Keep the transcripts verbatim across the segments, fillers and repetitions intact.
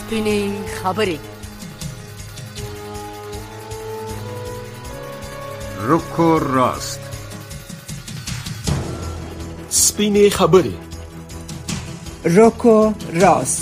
سپینې خبرې. رکو راست. سپینې خبرې. رکو راست.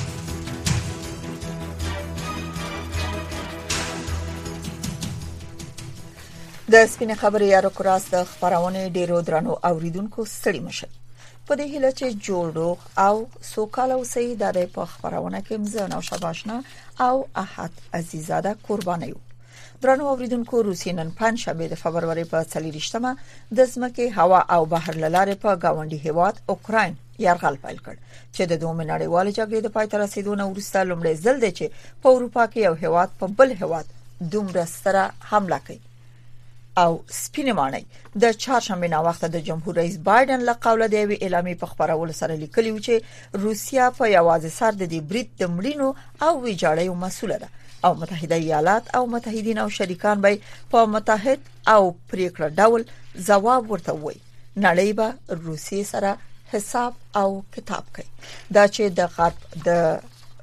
د سپینې خبرې یا رکو راست د خبرونه ډیرو درنو اوریدونکو ستړي مشه. په دې هیله چې جوړو او سوکاله اوسئ د په خبرونه کې مزه او شباشنا او احد عزیزاده قرباني یو. درنو اوریدونکو روسیې نن پنځه شنبه د فبرवरी په څلورشتمه د ځمکې هوا او بحر لاره په گاونډي هیواد اوکراین یرغل پیل کړ چې د دوه نړیوال جګړې د پای ته رسیدو نه وروسته لومړی ځل دی چې په اروپا کې یو هیواد په بل هیواد دومره ستره حمله کوي. او سپینې مانای د چهارشنبه نا وخت د جمهور رئیس بایدن له قوله دی وی اعلامیه په خبرولو سره لیکلی و چې روسیا په یوازې سر د دې برید د مړینو او ویجاړیو مسوله ده او متحده ایالات او متحدین او شریکان به په متحد او پریکړه ډول ځواب ورته وایي. نړۍ به روسیې سره حساب او کتاب کوي. دا چې د غرب د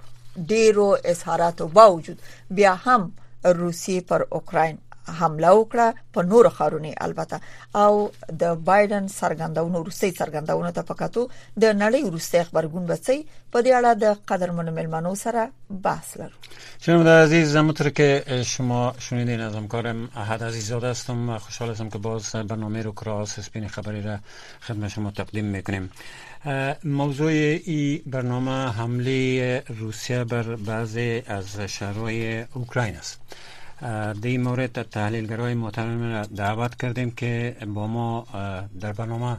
ډیرو اظهاراتو باوجود بیا هم روسیې پر اوکراین حمله وکړه په نور خارونه البته او د بایدن سرګندونو روسي سرګندونو ته پکاتو د نړۍ روسي خبرګون بچي په دې اړه د قدرمن ملمنو سره بحث لرو. شنونده عزیز، همونطور که شما شنیدین از همکارم احد عزیزاده هستم و خوشحال هستم که باز برنامه رو کراس سپین خبری را خدمت شما تقدیم میکنیم. موضوع این برنامه حمله روسیه بر بعضی از شهرهای اوکراین است. در این مورد تحلیلگرای محترم را دعوت کردیم که با ما در برنامه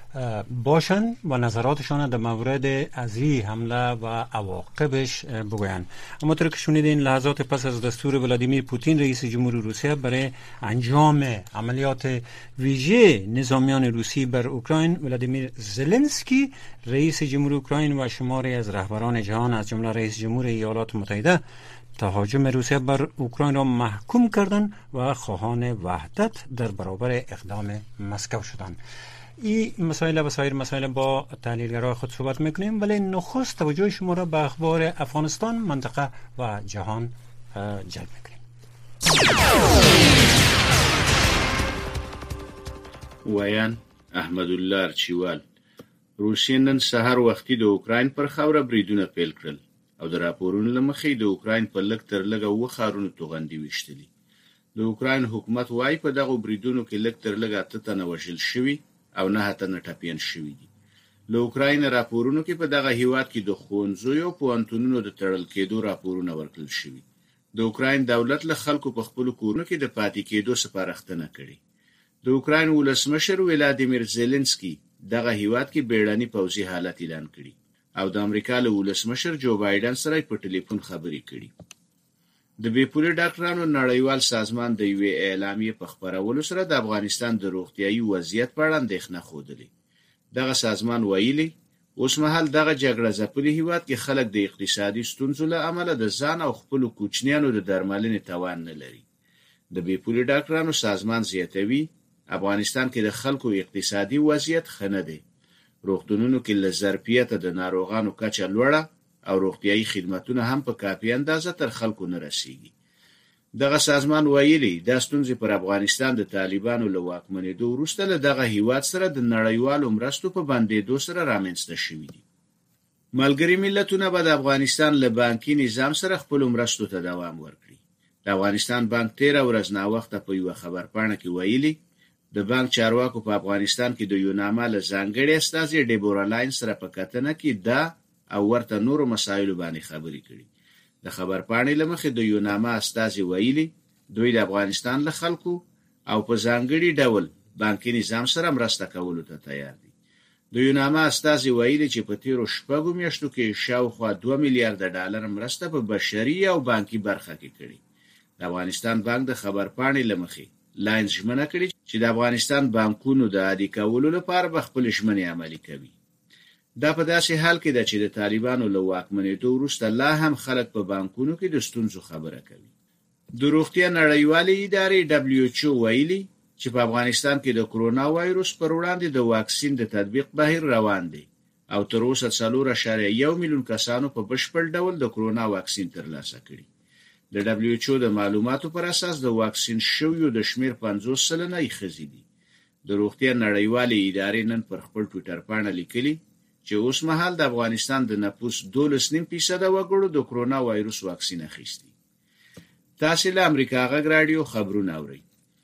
باشند و نظراتشان در مورد از این حمله و عواقبش بگویند. همونطور که شنیدین لحظات پس از دستور ولادیمیر پوتین رئیس جمهور روسیه برای انجام عملیات ویژه نظامیان روسی بر اوکراین، ولادیمیر زلنسکی رئیس جمهور اوکراین و شماری از رهبران جهان از جمله رئیس جمهور ایالات متحده تهاجم روسیه بر اوکراین را محکوم کردند و خواهان وحدت در برابر اقدام مسکو شدند. این مسائل و سایر مسائل با تحلیلگرای خود صحبت میکنیم، ولی نخست توجه شما را به اخبار افغانستان، منطقه و جهان جلب میکنیم. ویان احمد الله ارچیوال. روسیې نن سحر وختي د اوکراین پر خاوره بریدونه پیل کړل او د راپورونو لمخې د اوکراین په لږ تر لږه و خارونو توغندي وشتلي. د اوکراین حکومت وايي په دغه بریدونو کې لږ تر لږه اته تنه وژل شوي او نه تنه ټپیان شوي دي. له اوکراین راپورونو کې په دغه هیواد کې د ښوونځیو او پوهنتونونو د تړل کېدو راپورونه ورکړل شوي. د اوکراین دولت له خلکو په خپلو کورونو کې د پاتې کېدو سپارښتنه کړې. د اوکراین ولسمشر ولادیمیر زلنسکی دغه هیواد کې بیړني پوځي حالت اعلان کړی او د امریکا له ولسمشر جو بایدن سره په ټلیفون خبرې کړي. د بیپوري ډاکټرانو نړیوال سازمان د یوې اعلامیې په خبرولو سره د افغانستان د روغتیايي وضعیت په اړه اندېښنه ښودلې. دغه سازمان ویلي اوس مهال دغه جګړه ځپلي هیواد کې خلک د اقتصادي ستونزو له امله د ځان او خپلو کوچنیانو د درملنې توان نه لري. د بیپوري ډاکټرانو سازمان زیاتوي افغانستان کې د خلکو اقتصادي وضعیت ښه نه دی. روغتونونو کې له ظرفیته د ناروغانو کچه لوړه او روغتیايي خدماتونه هم په کافي اندازه تر خلکو نه رسیږي. دغه سازمان ویلي دا ستونزې پر افغانستان د طالبانو له واکمنېدو وروسته له دغه هیواد سره د نړیوالو مرستو په بندېدو سره رامنځته شوي دي. ملګري ملتونه به د افغانستان له بانکي نظام سره خپلو مرستو ته دوام ورکړي. د افغانستان بانک تېره ورځ ناوخته په یوه خبرپاڼه کې ویلي د بانک چارواکو په افغانستان کې د یوناما له ځانګړي استازي ډیبورا لاین سره په کتنه کې دا او ورته نورو مسایلو باندې خبرې کړي. د خبرپاڼې له مخې د یوناما استازي ویلي دوی د افغانستان له خلکو او په ځانګړي ډول بانکي نظام سره مرسته کولو ته تیار دي. د یوناما استازي ویلي چې په تیرو شپږو میاشتو کې شاوخوا دوه میلیارډ ډالر مرسته په بشري او بانکي برخه کې کړي. د افغانستان بانک د خبرپاڼې له مخې لاین ژمنه کړې چې د افغانستان بانکونو د عادي کولو لپاره به خپل ژمنې عملي کوي. دا په داسې حال کې ده چې د طالبانو له واکمنېدو وروسته لا هم خلک په بانکونو کې د ستونزو خبره کوي. د روغتیا نړیوالې ادارې دبلیو ایچ او ویلي چې په افغانستان کې د کرونا وایروس پر وړاندې د واکسین د تطبیق بهیر روان دی او تر اوسه څلور اعشاریه یو میلیون کسانو په بشپړ ډول د کرونا واکسین ترلاسه کړي. د دبلیو ایچ او د معلوماتو پر اساس د واکسین شویو د شمیر پنځوس سلنه یې ښځې دي. د روغتیا نړیوالې ادارې نن پر خپل ټویټر پاڼه لیکلي چې اوس مهال د افغانستان د نفوس دولس نیم فیصده وګړو د کرونا وایروس واکسین اخیستی. تاسو له امریکا غږ راډیو خبرونه اورئ.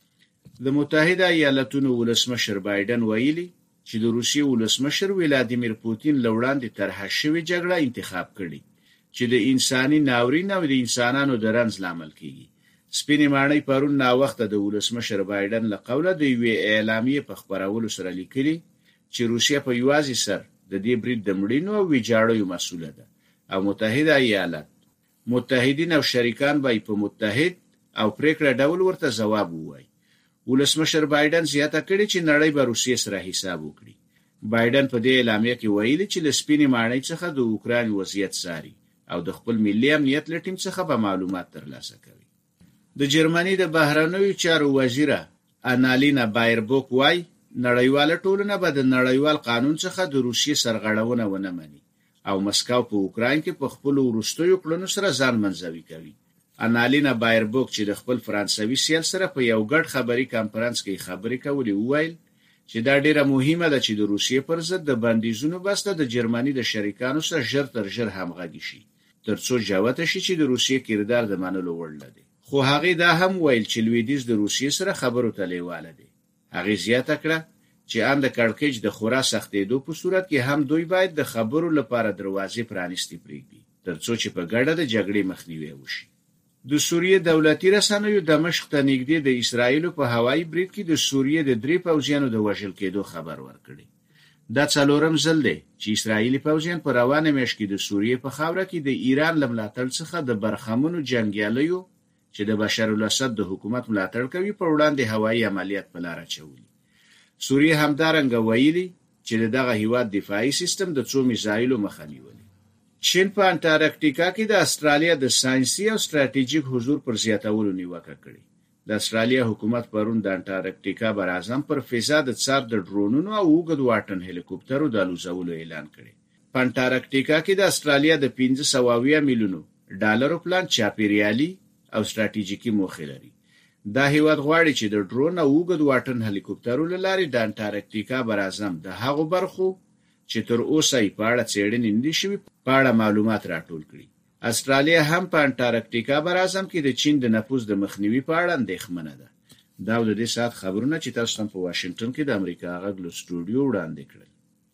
د متحده ایالاتونو ولسمشر بایدن ویلي چې د روسیې ولسمشر ولادیمیر پوتین له وړاندې طرح شوې جګړه انتخاب کړي چې د انساني ناورین او د انسانانو د رنځ لامل کیږي. سپینې ماڼۍ پرون ناوخته د ولسمشر بایدن له قوله د یوې اعلامیې په خپرولو سره لیکلي چې روسیه په یوازې سر د دې برید د مړینو او ویجاړیو مسؤله ده او متحده ایالات متحدین او شریکان به په متحد او پریکړه ډول ورته ځواب ووایي. ولسمشر بایدن زیاته کړې چې نړۍ به روسیې سره حساب وکړي. بایدن په دې اعلامیه کې ویلي چې له سپینې ماڼۍ څخه د اوکراین وضعیت څاري او د خپل ملي امنیت له ټیم څخه به معلومات ترلاسه کوي. د جرمني د بهرنیو چارو وزیره انالینا بایربوک وایي نړیواله ټولنه به د نړیوال قانون څخه د روسیې سرغړونه ونه مني او مسکو په اوکراین کې په خپل وروستیو کړنو سره ځان منځوي کوي. انالینا بایربوک چې د خپل فرانسوي سیال سره په یو ګډ خبري کانفرنس کې خبرې کولې وویل چې دا ډیره مهمه ده چې د روسیې پر ضد د بندیزونو بسته د جرمني د شریکانو سره ژر تر ژر همغږي شي ترڅو جوته شي چې د روسیې کردار د منلو وړ دی. خو هغه دا هم ویل چې لویدیځ د روسیې سره خبرو ته لیواله دي. هغه زیاته کړه چې ان د کړکېچ د خورا سختېدو په صورت کې هم دوی باید د خبرو لپاره دروازې پرانیستې پرېږدي ترڅو چې په ګډه د جګړې مخنیوی وشي. د سوریې دولتي رسنیو دمشق ته نږدې د اسرایلو په هوایي برید کې د سوریې د درې پوځیانو د وژل کېدو خبر ورکړي. دا څلورم ځل دی چې اسرایلي پوځیان په روانه میاشت کې د سوریې په خاوره کې د ایران له ملاتړ څخه د برخمنو جنګیالیو چې د بشار الاسد د حکومت ملاتړ کوي په وړاندې هوایي عملیات په لار اچولي. سوریې همدارنګه ویلي چې دغه هیواد دفاعي سیستم د څو میزایلو مخه نیولې. چین په انټارکټیکا کې د استرالیا د ساينسي او ستراتیژیک حضور پر زیاتولو نیوکه کړې. د استرالیا حکومت پرون د انټارکټیکا بر اعظم پر فضا د څار د ډرونونو او اوږد واټن هلیکوپټرو د الوزولو اعلان کړی. په انټارکټیکا کې د استرالیا د پنځه سوه اویا میلیونو ډالرو پلان چاپیریالي او ستراتیژیکي موخې لري. دا هیواد غواړي چې د ډرون او اوږد واټن هلیکوپټرو له لارې د انټارکټیکا بر اعظم د هغو برخو چې تر اوسه یې په اړه څېړنې نه دي شوي په اړه معلومات راټول کړي. استرالیا هم په انټارکټیکا بر اعظم کې د چین د نفوذ د مخنیوي په اړه اندېښمنه ده. دا د دې ساعت خبرونه چې تاسو هم په واشنگټن کې د امریکا غږ له سټوډیو وړاندې کړل.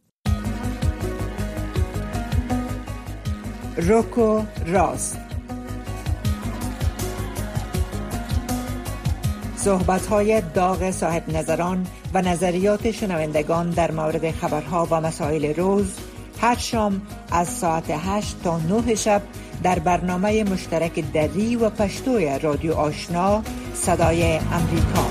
روکو راست، صحبت‌های داغ صاحب نظران و نظریات شنوندگان در مورد خبرها و مسائل روز هر شام از ساعت هشت تا نه شب در برنامه مشترک دری و پشتوی رادیو آشنا صدای امریکا.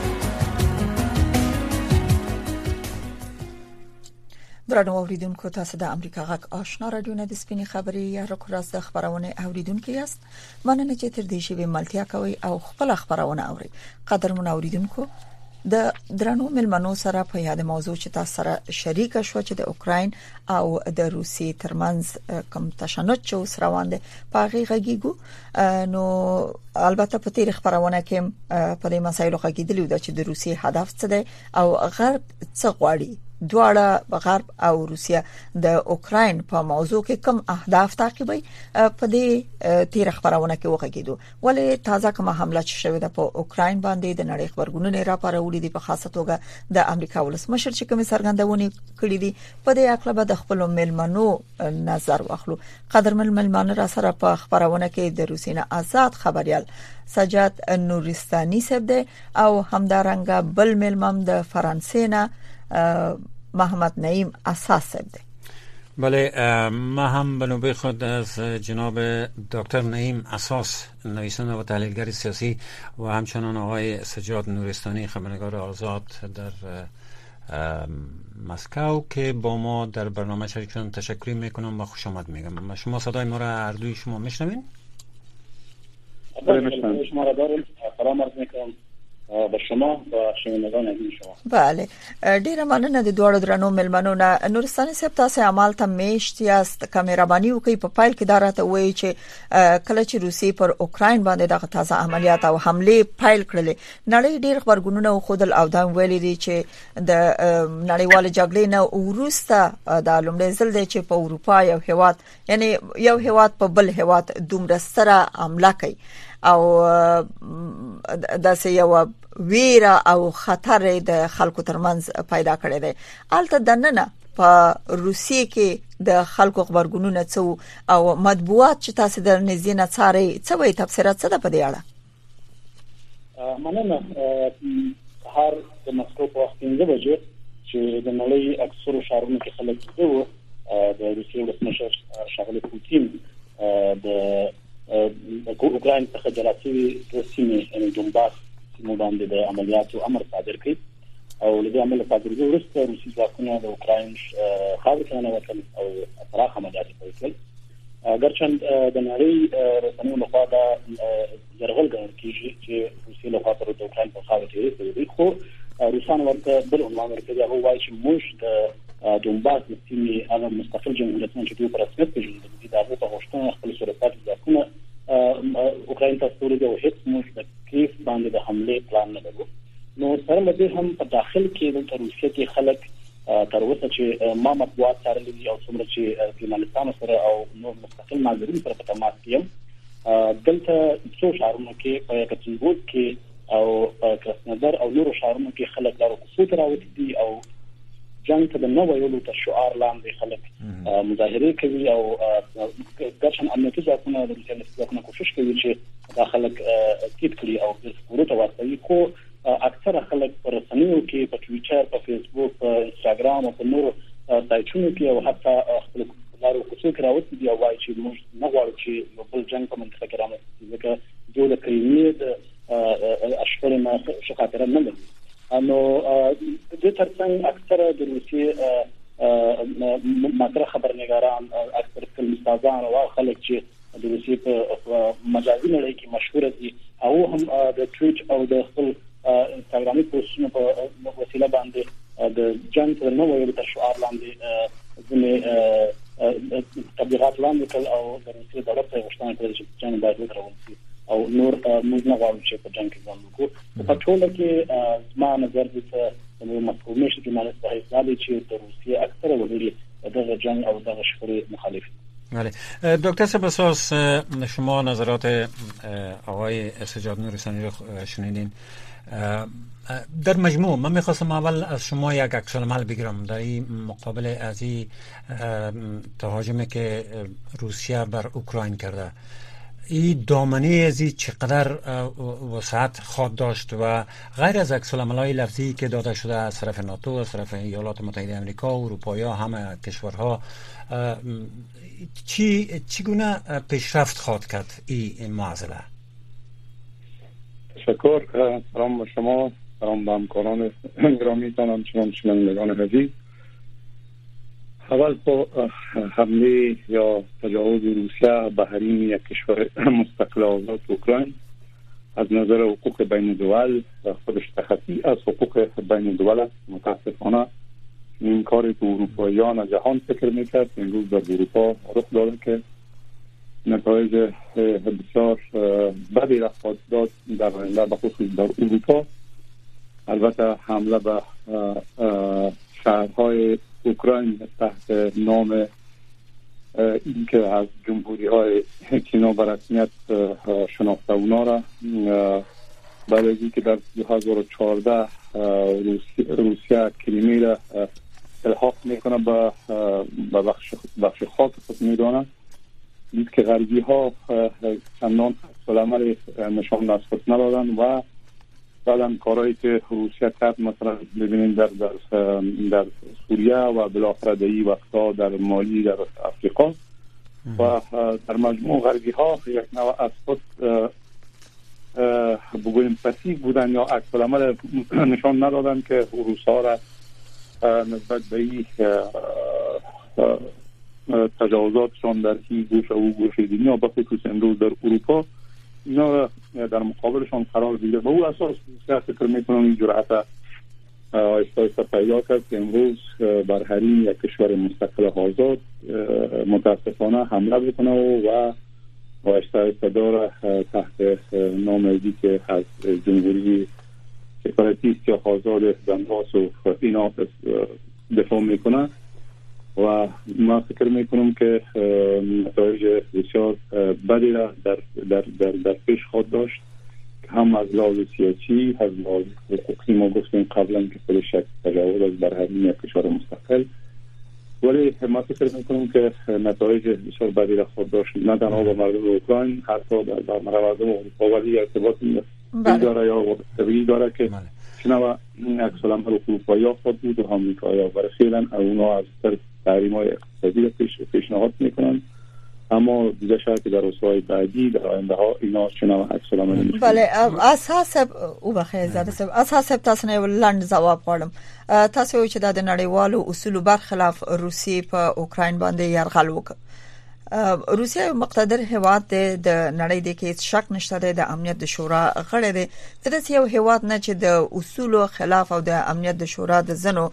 درنو اوریدونکو، تاسو د امریکا غږ آشنا رادیو نه د سپینې خبرې یا راکوراس د خبرونه اوریدونکو یاست. مننه چې تر دې شی ملتیا کوي او خپل خبرونه اوري. قدرمن اوریدونکو، د درنو ملمنو سره په یاد موضوع چې تاسو سره شریک شو چې د اوکراین او د روسیې ترمنځ کوم تشنج چې اوس روان دي په هغه غږیږو. نو البته په تیر خبرونه کې په دې مسایلو غږیدلی و چې د روسیې هدف څه دی او غرب څه غواړي. دواړه غرب او روسیا د اوکراین په موضوع کې کوم اهداف تعقیبوي په دې تیر خبرونه کې وغږیدو. ولې تازه کومه حمله چې شوې ده په اوکراین باندې د نړۍ خبرګونونه راپاروي دي، په خاصه توګه د امریکا ولسمشر چې کوم څرګندونه کړې دي. په دې اړه به د خپل ملمنو نظر واخلو. قدرمن ملمنو را سره په خبرونه کې د روسینا آزاد خبريال سجاد نورستاني صاحب ده او همدارنګه بل ملمم د فرانسې نه محمد نعیم اساس صاحب ده. بله، ما هم به نوبه خود از جناب دکتر نعیم اساس نویسنده و تحلیلگر سیاسی و همچنان آقای سجاد نورستانی خبرنگار آزاد در مسکو که با ما در برنامه شریک شدن تشکر میکنم و خوش آمد میگم. شما صدای ما را هر دوی شما میشنوین؟ بله میشنویم. شما را داریم. سلام عرض میکنم به شما و شنوندگان عزیز شما. بله، ډیره مننه د دوړو درنو ملمنو نه. نورستاني صاحب، تاسو عمل ته میشتي است کامیرابانی وکي په پایل کې دراته وایي چې کله چې روسي پر اوکراین باندې دغه تازه عملیات او حمله پایل کړل، نړۍ ډیر خبرګونونه خودل او دا ویلي دي چې د نړیوال جګړې نه وروسته د لومړي ځل دی چې په اروپا یو هیواد، یعنی یو هیواد په بل هیواد دومره سره حمله کوي او داسې یو ویره او خطر د خلکو ترمنځ پیدا کړی دی. البته دننه په روسیې کې د خلکو خبرګونونه څو او مطبوعات چې تاسو د نزینه څاري څه وایي، تفسیرات څه ده په دې اړه؟ مننه. هر د مسکو په وخت پنځه بجې چې د نړۍ اکثرو ښارونو کې خلک وو، د روسیې ولسمشر ښاغلی پوتین د اوکراین څخه جلاتي د سیمې یعنی دونباس سیمو باندې د عملیاتو امر صادر کړ او له دې عمل صادرېدو وروسته روسي ځواکونه د اوکراین خاورې ته ننوتل او پراخ عملیات پیل کړل. اګرچند د نړۍ رسنیو لخوا دا یرغل ګڼل کېږي چې روسي لخوا پر د اوکراین په خاوره تېرې شوی، خو روسان ورته بل عنوان ورکوي، هغه وایي چې موږ د دونباس د سیمې هغه مستقل جمهوریتونه چې دوی په رسمیت پېژني دي د هغو په غوښتنه خپل صورتات ځواکونه اوکراین ته استولي او هیڅ موږ د کیف باندې د حمله پلان نه لرو. نو سره مده هم په داخل کې د روسیې کې خلک تر اوسه چې ما مطبوعات څارلي دي او څومره چې افغانستان سره او نور مستقل ناظرین سره په تماس کې یم، دلته څو ښارونو کې په کچنګوټ کې او کراسنودر او نورو ښارونو کې خلک لارو کوڅو ته راوتي دي او جنگ ته د نو ویلو تر شعار لاندې خلک مظاهره کوي او ګرچن امنیتي ځواکونه د روسیې ځواکونه کوشش کوي چې دا خلک کېد کړي او د سپورت واستوي، خو اکثره خلک په رسنیو کې په ټویټر، په فیسبوک، په انستګرام او په نورو سایټونو کې او حتی خپل لارو کوڅو کې راوتي دي او وایي چې موږ نه غواړو چې یو بل جنگ په منطقه کې رامنځته شي، ځکه دوی د کریمې د اشغال نه څه خاطره نه لري. نو د ترڅنګ اکثره د روسیې ماته خبرنګاران، اکثر کلمستازان او خلک چې د روسیې په مجازي نړۍ کې مشهور دي او هم د ټویټ او د خپل انستګرامي پوسټونو په وسیله باندې د جنگ تر نو ویلو تر شعار لاندې ځینې تبلیغات لاندې کړل او د روسیې دولت ته غوښتنه کړې چې جنگ باید ودرول شي او نور موږ نه غواړو چې په جنگ کې ځان وکړو. په ټوله کې زما نظر دې ته د مسکو مشر جمهوریت په حیث دی چې د روسیې اکثره وګړي دغه جنگ او دغه شخړې مخالف دي. بله دکتر صاحب، اساس شما نظرات آقای سجاد نورستانی رو شنیدین. در مجموع من میخواستم اول از شما یک عکس العمل بگیرم در این مقابل از این تهاجمی که روسیه بر اوکراین کرده. این دامنه ازی چقدر وسعت خواهد داشت و غیر از عکس العمل‌های لفظی که داده شده از طرف ناتو، از طرف ایالات متحده آمریکا و اروپایی ها، همه کشورها، چی چگونه پیشرفت خواهد کرد این معضله؟ تشکر. سلام به شما، سلام به همکاران گرامیتان، همچنان شنوندگان عزیز. اول با حمله یا تجاوز روسیه به حریم یک کشور مستقل آزاد اوکراین از نظر حقوق بین الدول و خودش تخطی از حقوق بین الدول است. متاسفانه این کاری که اروپاییان جهان فکر میکرد امروز در اروپا رخ داده که نتایج بسیار بدی را خواهد داد در آینده، به خصوص در اروپا. البته حمله به شهرهای اوکراین تحت نام اینکه از جمهوری های کینا به رسمیت شناخته اونا را بعد از اینکه در دو هزار و چهارده روسیه کریمی را الحاق میکنه به بخش بخش خاص خود میدانه، دید که غربی ها چندان عکس‌العمل نشان از خود ندادن و بعدم کارهایی که روسیه کرد مثلا ببینید در در در سوریه و بالاخره در این وقتا در مالی، در افریقا و در مجموع غربی ها یک نوع از خود بگوییم پسیو بودن یا عکس العمل نشان ندادن که روسا را نسبت به این تجاوزاتشان در این گوشه و گوشه دنیا به خصوص امروز در اروپا اینا در مقابلشان قرار بگیره. به اون اساس فکر میکنم این جرأت آیسته آیسته پیدا کرد که امروز بر حریم یک کشور مستقل آزاد متاسفانه حمله بکنه و آیسته آیسته داره تحت نامزدی که از جمهوری سپاراتیست یا آزاد دنباس و اینا دفاع میکنه و ما فکر میکنم که نتایج بسیار بدی را در, در, در, در پیش خود داشت، هم از لحاظ سیاسی، از لحاظ حقوقی. ما گفتیم قبلا که خودش یک تجاوز از بر حریم یک کشور مستقل، ولی ما فکر میکنم که نتایج بسیار بدی را خود داشت، نه تنها با مردم اوکراین، حتی در مردم اروپا. ولی ارتباط داره یا طبیعی داره که چنانه عکس العمل اروپایی خود بود و آمریکایی، برای فعلا اونا از طرف تحریم‌های اقتصادی را پیش پیشنهاد میکنن، اما دیگه شاید که در روزهای بعدی در آینده ها اینا چنانه عکس العمل نشون. بله، از حسب او بخیر زده سب از حسب تاسو نه لاند جواب غواړم. تاسو چې د نړیوالو اصولو برخلاف روسیې په اوکراین باندې یرغل وکړ. روسیه مقتدر هیواد د نړۍ د کې شک نشته د امنیت د شورا غړی دی. د یو هیواد نه چې د اصولو خلاف او د امنیت د شورا د زنو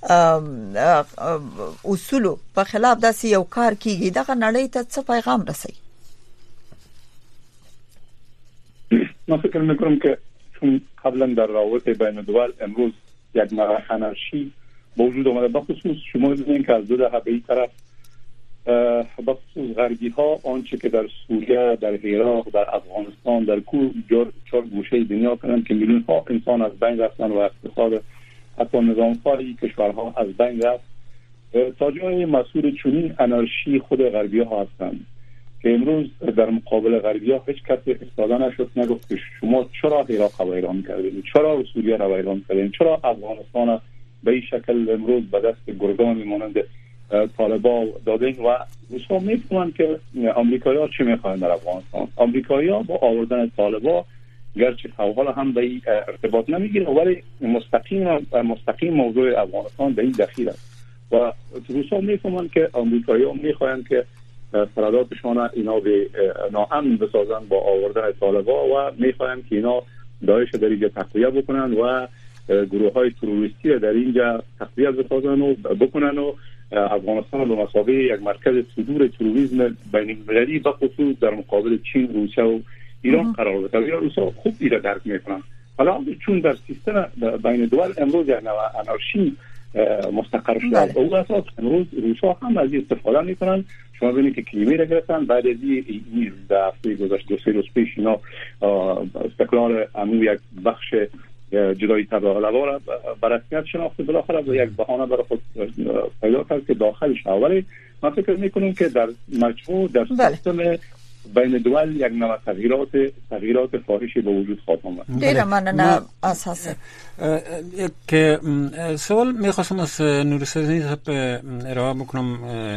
اصولو په خلاف داسې یو کار کیږي، دغه نړۍ ته څه پیغام رسوي؟ ما فکر میکنم که چون قبلا در روابط بین الدول امروز یک نوع انارشی به وجود آمده، بخصوص شما می‌بینید که از دو دهه به این طرف بخصوص غربی ها آنچه که در سوریه، در عراق، در افغانستان، در چهار گوشه دنیا کردن که میلیون ها انسان از بین رفتن و اقتصاد حتی نظام خاری کشورها از بین رفت، تا جای مسئول چنین انارشی خود غربی ها هستند که امروز در مقابل غربی ها هیچ کس ایستاده نشد، نگفت که شما چرا عراق را ویران کردید، چرا سوریه را ویران کردید، چرا افغانستان به این شکل امروز به دست گرگان مانند طالبان دادن. و روسا میفهمند که آمریکایی‌ها چی میخوان در افغانستان. آمریکایی‌ها با آوردن طالبان گرچه حالا هم به این ارتباط نمیگیره، ولی مستقیم مستقیم موضوع افغانستان به این دخیل است و روسا میفهمند که آمریکایی‌ها میخوان که سرحداتشان اینا به ناامن بسازن با آوردن طالبان و میخوان که اینا داعش در اینجا تقویت بکنن و گروه‌های تروریستی در اینجا تقویت بسازن و بکنن و افغانستان به مثابه یک مرکز صدور تروریسم بین‌المللی به خصوص در مقابل چین، روسیه و ایران قرار بده. روسا خوب ایره درک میکنن. حالا چون در سیستم بین دول امروز یک نوع انارشی مستقر شده، به اون اساس امروز روسا هم از این استفاده میکنن. شما ببینید که کریمی را گرفتن، بعد از این در هفته گذشته دو سه روز پیش اینا استقلال امو یک بخش جدایی تبادله را به رسمیت شناخته، بالاخره به یک بهانه برای خود پیدا کرد که داخلش اولی. من فکر میکنم که در مجموع در سیستم بین دول یک نوع تغییرات تغییرات فاحشی به وجود خواهد آمد. دیره من اساسا که سوال میخواستم از نورستانی ارائه بکنم.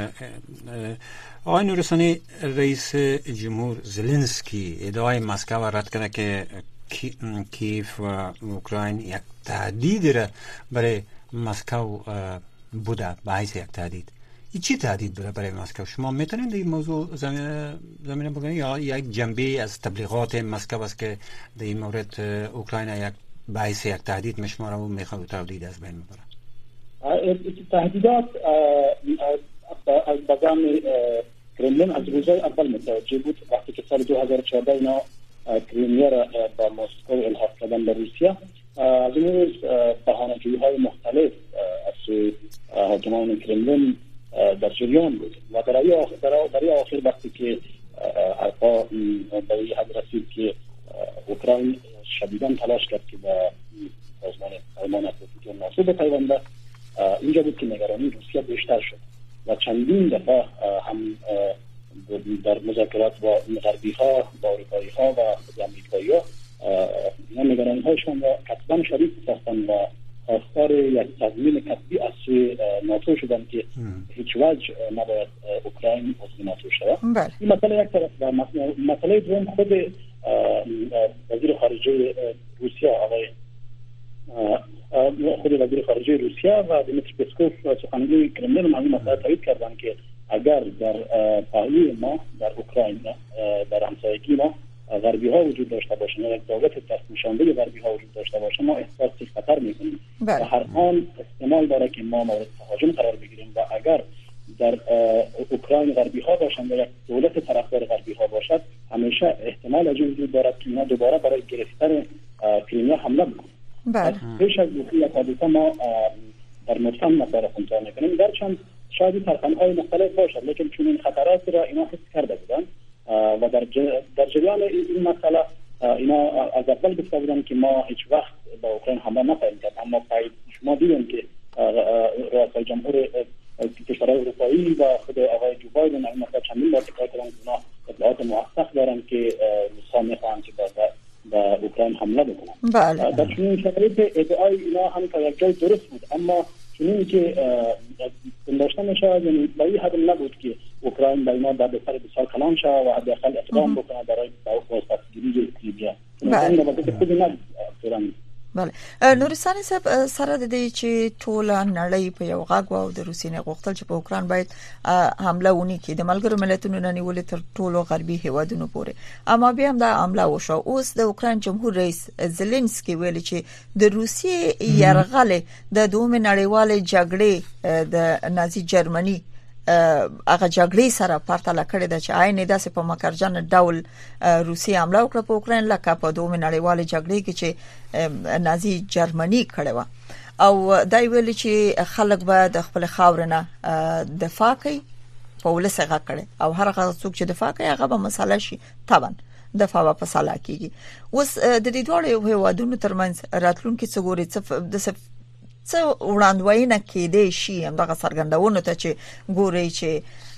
آقای نورستانی، رئیس جمهور زلنسکی ادعای مسکو رد کرده که کیف و اوکراین یک تهدید را برای مسکو بوده به حیث یک تهدید. این چی تهدید بوده برای مسکو؟ شما میتونید این موضوع زمینه زمینه بگویید یا یک جنبه از تبلیغات مسکو است که در این مورد اوکراین یک به حیث یک تهدید میشماره و میخواد تهدید از بین ببره؟ تهدیدات از بازم کرملین از روزهای اول متوجه بود. وقتی که سال دو هزار و چهارده اینا کریمیا را با مسکو الحاق کردن به روسیه، از این روز بهانه‌جویی‌های مختلف از حاکمان کرملین در جریان بود و برای آخر, برای آخر وقتی که حرفا به این حد رسید که اوکراین شدیداً تلاش کرد که به سازمان پیمان اتلانتیک ناتو بپیونده، اینجا بود که نگرانی روسیه بیشتر شد و چندین دفعه هم در مذاکرات با غربی ها، با اروپایی ها و امریکایی ها اینا نگرانی هایشان را قطعا شدید ساختن و خواستار یک تضمین کسبی از سوی ناتو شدن که هیچ وجه نباید اوکراین عضو ناتو شود. این مسئله یک طرف و مسئله دوم خود وزیر خارجه روسیه آقای خود وزیر خارجه روسیه و دیمیتری پسکوف سخنگوی کرملین هم این مسئله تایید کردن که اگر در پایه ما در اوکراین در همسایگی ما غربی ها وجود داشته باشه، نه یک دولت دست نشانده غربی ها وجود داشته باشه، ما احساس خطر میکنیم و هر آن احتمال داره که ما مورد تهاجم قرار بگیریم و اگر در اوکراین غربی ها باشند و یک دولت طرفدار غربی ها باشد، همیشه احتمال از وجود دارد که اینا دوباره برای گرفتن کریمیا حمله بکنند. بله. پیش از وقوع حادثه ما در نطفه مسائل خونسا میکنیم، گرچند شاید ترفندهای مختلف باشد، لیکن چون این خطرات را اینا حس کرده بودند و در در جریان این مسئله اینا از اول گفته بودند که ما هیچ وقت به اوکراین حمله نخواهیم کرد، اما پای شما دیدین که رئیس جمهور کشورهای اروپایی و خود آقای جو بایدن این مسئله چندین بار تکرار کردند که اونا اطلاعات موثق دارند که روس‌ها میخواهند که به اوکراین حمله بکنند. بله. در چنین شرایط ادعای اینا هم تا یک جای درست بود، اما چنین که داشته میشه، یعنی به این حد نبود که اوکراین به اینا در بسر بسیار کلان شد و حداقل اقدام بکنه برای بازپسگیری کریمیا. بله. بله. نورستان صاحب سره د دې چې ټول نړۍ په یو غاګ و او د روسیې نه غوښتل چې په اوکران باید حمله ونی کړي، د ملګرو ملتونو نه نیولې تر ټولو غربي هیوادونو پورې، اما بیا هم دا حمله وشو. اوس د اوکران جمهور رئیس زيلنسکي ویلي چې د روسیې يرغل د دومره نړیوالې جګړې د نازي جرمني هغه جګړې سره پرتله کړې ده چې عین داسې په مکرجن ډول روسي حمله وکړه په اوکران لکه په دومره نړیوالې جګړې کې چې نازي جرمني کړې و، او دا ویل چې خلک به د خپل خاورنه دفاع کوي، په ولسغه کړي او هر هغه څوک چې دفاع کوي هغه به مسله شي طبعا دفاع په سالا کیږي. اوس د دې دوه هیوادونو ترمنځ راتلونکي څه ګوري څه د څه وړاندوینه کېدې شي هم دغه څرګندونه ته چې ګوري چې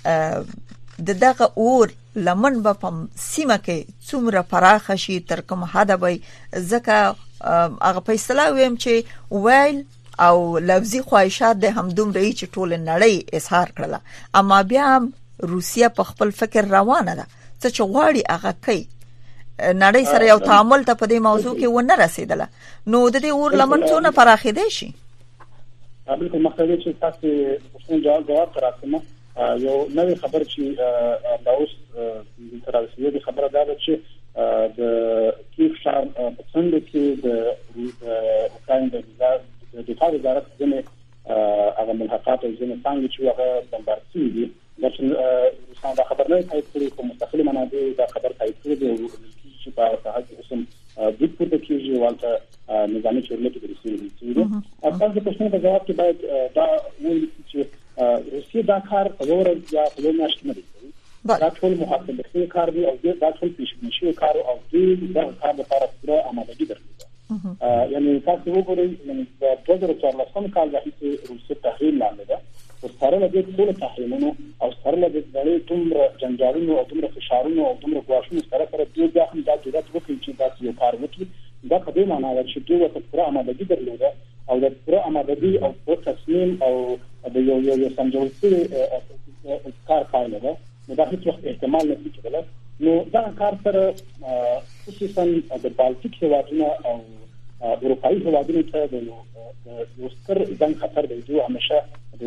د دغه اور لمن به په سیمه کې څومره پراخه شي تر کوم حد به ځکه هغه په اصطلاح ویم چې ویل او لفظي خواهشات د همدومره چې ټول نړۍ اظهار کړله، اما بیا هم روسیا په خپل فکر روانه ده څه چې غواړي هغه کوي. نړۍ سره یو تعامل ته په دې موضوع کې ونه رسیدله، نو د دې اور لمن څونه پراخېدې شي؟ بالکل مخکې چې تاسو پوښتنه جواب جواب تراسمه یو نوې خبر چې دا اوس د تراسمه د خبره ده چې د کیف ښار په څنډه کې د اوکراین د دفاع وزارت ځنې هغه ملحقات او ځنې څنګه چې هغه بمبارسي دي، چې روسان دا خبر نه تایید کړي، په مستقل منابع دا خبر تایید کړي دی چې په ساحه کې اوسم د پورته کېږي والته نظامي چورلې کې درسي دي. اصل د پښتنو په جواب کې باید دا وایي چې روسیه دا کار په ورځ یا په میاشت کې نه دی، دا ټول محاسبه کار دی او دا ټول پیشبینی کار او دې دا کار لپاره پوره آمادګي درلوده. یعنی تاسو وګورئ چې د دوه زره څوارلسم کال راهیسې روسیه تحریم لاندې ده او سره له دې ټول تحریمونو او سره له دې دومره جنجالونو او دومره فشارونو او دومره غواړنو سره سره دوی بیا هم دا جوړه وکړي چې دا یو کار وکړي. دا په دې معنی ده چې دوی ته پوره آمادګي درلوده او د پوره آمادګي او پوره تصمیم او د یو یو سمجول شوی کار پایله ده، نو دا هیڅ وخت احتمال نه کېدل. نو دا کار سره خصوصا د بالټیک هیوادونو او اروپایي هیوادونو ته د یو ستر ځان خطر دی. دوی همیشه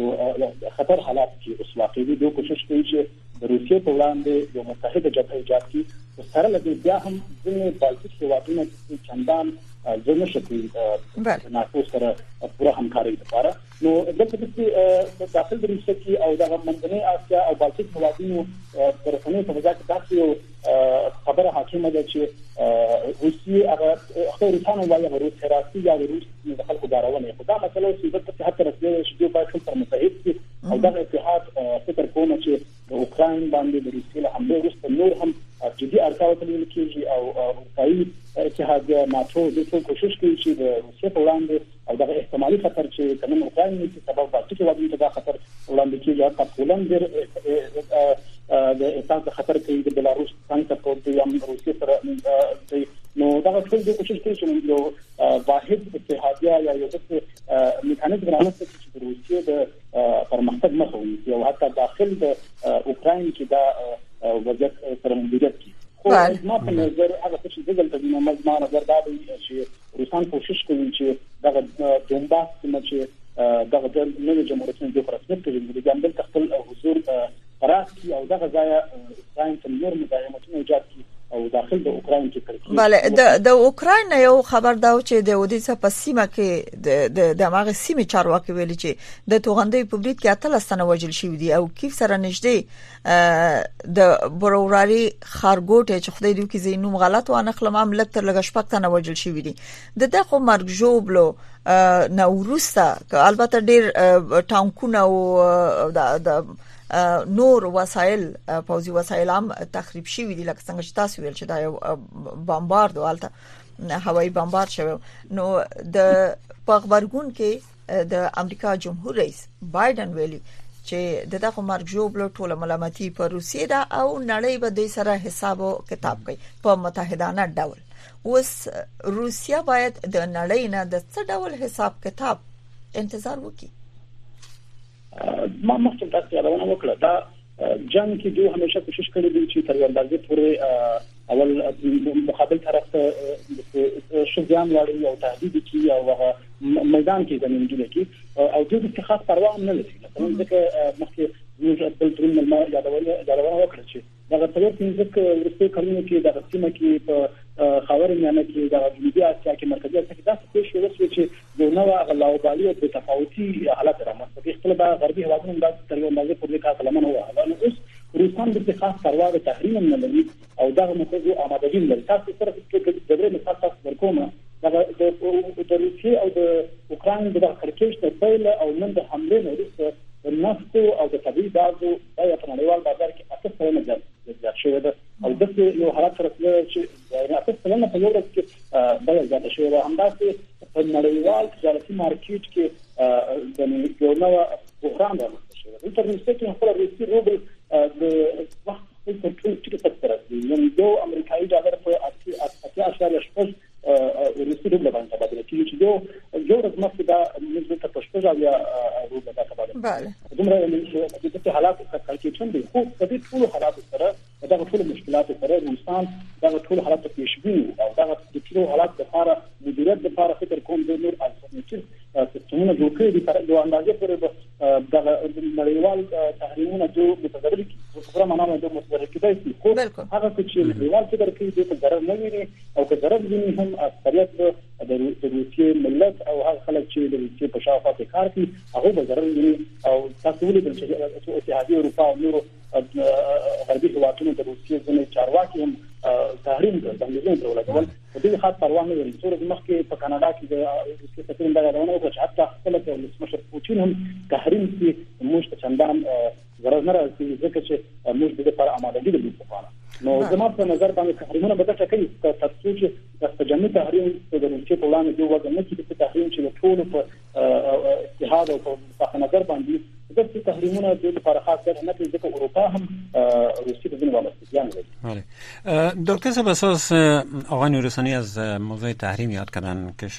د خطر حالات کې اوس واقع دي، دوی کوشش کوي چې د روسیې په وړاندې یو متحده جبهه ایجاد کړي. سره له دې بیا هم ځینې بالټیک هیوادونو چندان ځنه شکوي د ناتو سره پوره همکاري لپاره. نو دغه د داخل د روسیې کې او د منځنۍ اسیا او بالټیک هیوادونو ترڅنګ په وجه کې داسې خبره حاکمه ده چې روسیې هغه خپل روسانو وايي روس هراسي یا روس د خلکو دارونه خو دا مسله چې د اتحاد ترڅنګ چې دوی باید پر متحد شي او دغه اتحاد فکر کوم چې د اوکراین باندې د روسیې له حمله وروسته نور هم جدي اړتیا وتلل کېږي او اروپایي اتحاد ناتو د ټول کوشش کوي چې د روسیې په وړاندې او دغه احتمالي خطر چې کوم اوکراین کې سبب بالټیک هیوادونو ته دا خطر وړاندې کېږي، حتی پولند د احساس د خطر کوي د بلاروس څنګه په دې هم روسیې سره. نو دا ټول د کوشش کوي چې یو واحد اتحادیه یا یو څه میکانیزم رامنځته کړي چې د روسیې د پرمختګ مخه ونیسي او حتی داخل د اوکراین کې دا وضعیت سره مدیریت کړي. خو ما په نظر هغه څه چې دلته د ما نظر دا دی چې روسان کوشش کوي چې دغه دومباس چې دغه د نوې جمهوریت د رسمیت کې د ګاندل خپل حضور پراخ کی او دغه ځای اوکراین ته نور مداهمتونه ایجاد کړي او داخل د اوکراین اوکراین کې کړی. بله د د اوکراین یو خبر دا چې د اودیسا په سیمه کې د د د هغه سیمه چارواکي ویلي چې د توغندې په برید کې اتل ستنه وجل شوی دی او کیف سره نږدې د بروراري خارګوټ چې خدای دې کې زینوم غلط و نه خلم لک تر لګ شپږ تنه وجل شوی دی. د دغه مرګ جوړلو نوروستا البته ډیر ټانکونه او د نور وسایل پوزي وسایل هم تخریب شوی دي لکه څنګه چې تاسو ویل چې دا یو بمبارد والته هوایي بمبارد شوی. نو د خبرګون کې د امریکا جمهور رئیس بایدن ویلي چې دغه مرګ جوړلو ټول ملامتي پر روسیې دا او نړۍ به د سره حساب او کتاب کوي په متحدانه ډول. اوس روسیا باید د نړۍ نه د څه ډول حساب کتاب انتظار وکړي؟ ما مخکې تاسو یادونه وکړه دا جنگ کې دوی همیشه کوشش کړې دي چې تر یو اندازې پورې اول مقابل طرف ته شجاعت لري او تهدید کوي او میدان کې زمینګي کوي او دوی د خاص پروا نه لري. مثلا ځکه مخکې موږ خپل ترمن ما یادونه یادونه وکړه چې دا څلور پنځه ورسته کارونه کې د سیمه کې په خاورینه کې د جنوبي اسیا کې مرکزي اسیا کې دا څه شی وسوي چې د نوو غلاوبالي او تفاوتي حالت رامنځته کوي. خپل د غربي هوادونو د تر یو اندازې پورې کار کلمه نه وه. نو اوس روسان د خاص پروا د تحریم نه لري او دا متوجه آمادګي لري. تاسو سره د دغه مثال تاسو ورکوم دا د روسیې او د اوکراین د خرکېش د پیل او نن د حمله نه وروسته د نفت او د طبيعي غازو د په نړیوال بازار کې اته سلنه زیات شوی دی او د یو حالت سره چې اته سلنه په یو ورځ کې د زیات شوی دی. همداسې په نړیوال تجارتي مارکیټ کې د یو نوو بحران رامنځته شوی دی. تر اوسه کې خپل روسي روبل د وخت په ټول کې څه راځي نو یو امریکایي ډالر په اته اشاریه شپږ روسي روبل باندې تبادله کیږي چې یو یو ورځ مخکې دا نسبت په شپږ یا روبل باندې تبادله. بله دومره چې د حالات کې څنګه دي خو په دې ټول حالات سره دا ټول مشکلات سره روسان دا ټول حالات پیښوي او دا ټول حالات لپاره مدیریت لپاره فکر کوم د نور الټرنیټیو سیستمونه جوړ کړي دي تر یو اندازې پورې د نړیوال تحریمونو جو متضرر کی په معنا د متضرر کېدای شي خو هغه چې نړیوال فکر کوي د ضرر نه وي او که ضرر وي هم اکثریت د روسیې ملت او هغه خلک چې د روسیې په شاوخوا کې کار کوي هغه به ضرر وي او تاسو ولیدل چې اتحادیه اروپا او نورو غربي هیوادونو د روسیې ځینې چارواکي هم تحریم کړل بندیزونه ولګول. په دې خاطر پروا نه لري. څو ورځې مخکې په کاناډا کې د روسیې سفیر دا غوښتنه وکړه چې حتی خپل ولسمشر پوتین هم تحریم کې موږ ته چندان ضرر نه راځي ځکه چې موږ د لپاره آمادګي لرو لپاره. نو زما په نظر باندې تحریمونه به څه کوي تاسو چې د تجمع تحریم د روسیې په وړاندې یو وګړي نه چې د تحریم چې ټول په اتحاد او په نظر باندې د تحریمونو د لپاره خاص نه کوي ځکه اروپا هم روسیې په ځینې وامستیان لري. بله دکتر صاحب اساس آقای نورستانی از موضوع تحریم یاد کردن که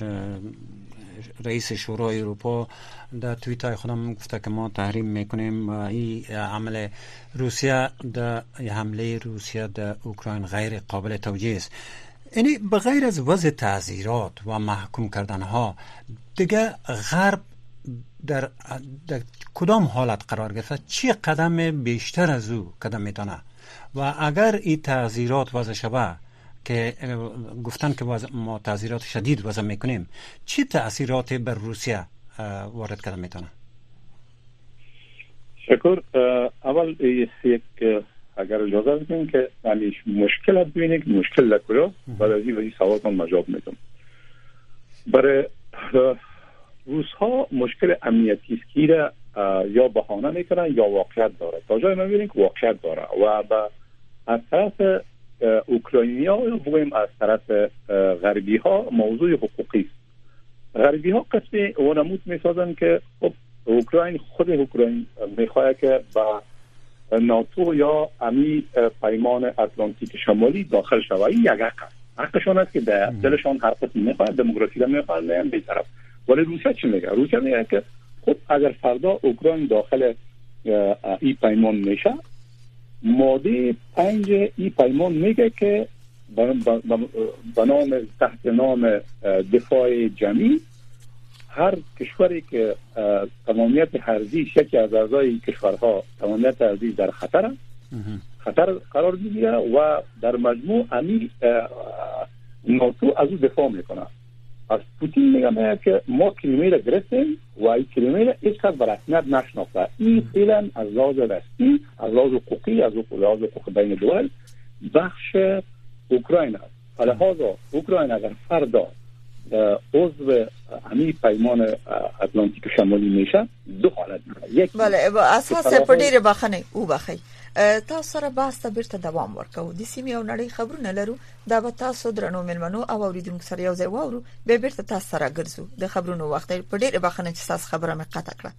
رئیس شورای اروپا در توییتر خودم گفته که ما تحریم میکنیم و این عمل روسیه در حمله روسیه در اوکراین غیر قابل توجیه است. یعنی بغیر از وضع تعزیرات و محکوم کردن ها دیگه غرب در, در کدام حالت قرار گرفته؟ چی قدم بیشتر از او قدم میتونه؟ و اگر این تعزیرات وضع شبه که گفتن که ما تعزیرات شدید وضع میکنیم چی تأثیرات بر روسیه وارد کردن میتونه؟ شکر. اول یک اگر اجازه بدین که من مشکل ببینید مشکل لکجا بعد از این سوالتون مجاب میدم. برای روس ها مشکل امنیتی است که یا بهانه میکنن یا واقعیت داره. تا جای ما میبینیم که واقعیت داره و با از طرف اوکراینی ها یا بگویم از طرف غربی ها موضوع حقوقی است. غربی ها قسمی ونمود میسازن که خب اوکراین خود اوکراین میخواه که با ناتو یا امی پیمان اتلانتیک شمالی داخل شود. این یک حق است. حقشان است که در دلشان هر قسم میخواه دموکراسی را میخواه میان بیطرف. ولی روسیه چی میگه؟ روسیه میگه که خب اگر فردا اوکراین داخل این پیمان میشه ماده پنج این پیمان میگه که به نام تحت نام دفاع جمعی هر کشوری که تمامیت ارضی یکی از اعضای کشورها تمامیت ارضی در خطر خطر قرار میگیره و در مجموع امی ناتو از او دفاع میکنه. از پوتین میگم که ما کلمه را گرفتیم و این کلمه را هیچ کس به رسمیت نشناخته. این فعلا از لحاظ رسمی، از لحاظ حقوقی، از لحاظ حقوق بین دول بخش اوکراین است. لحاظا اوکراین اگر فردا عضو امی پیمان اتلانتیک شمالی میشه دو حالت میشه. یک بله اساس په ډیره بخنه او بخي تاسو سره بحث ته بیرته دوام ورکوو. د سیمې او نړۍ خبرونه لرو دا به تاسو درنو ملمنو او اوریدونکو سره یو ځای واورو به بیرته تاسو سره ګرځو. د خبرونو وخت په ډیره بخنه چې تاسو خبره مې قطع کړه.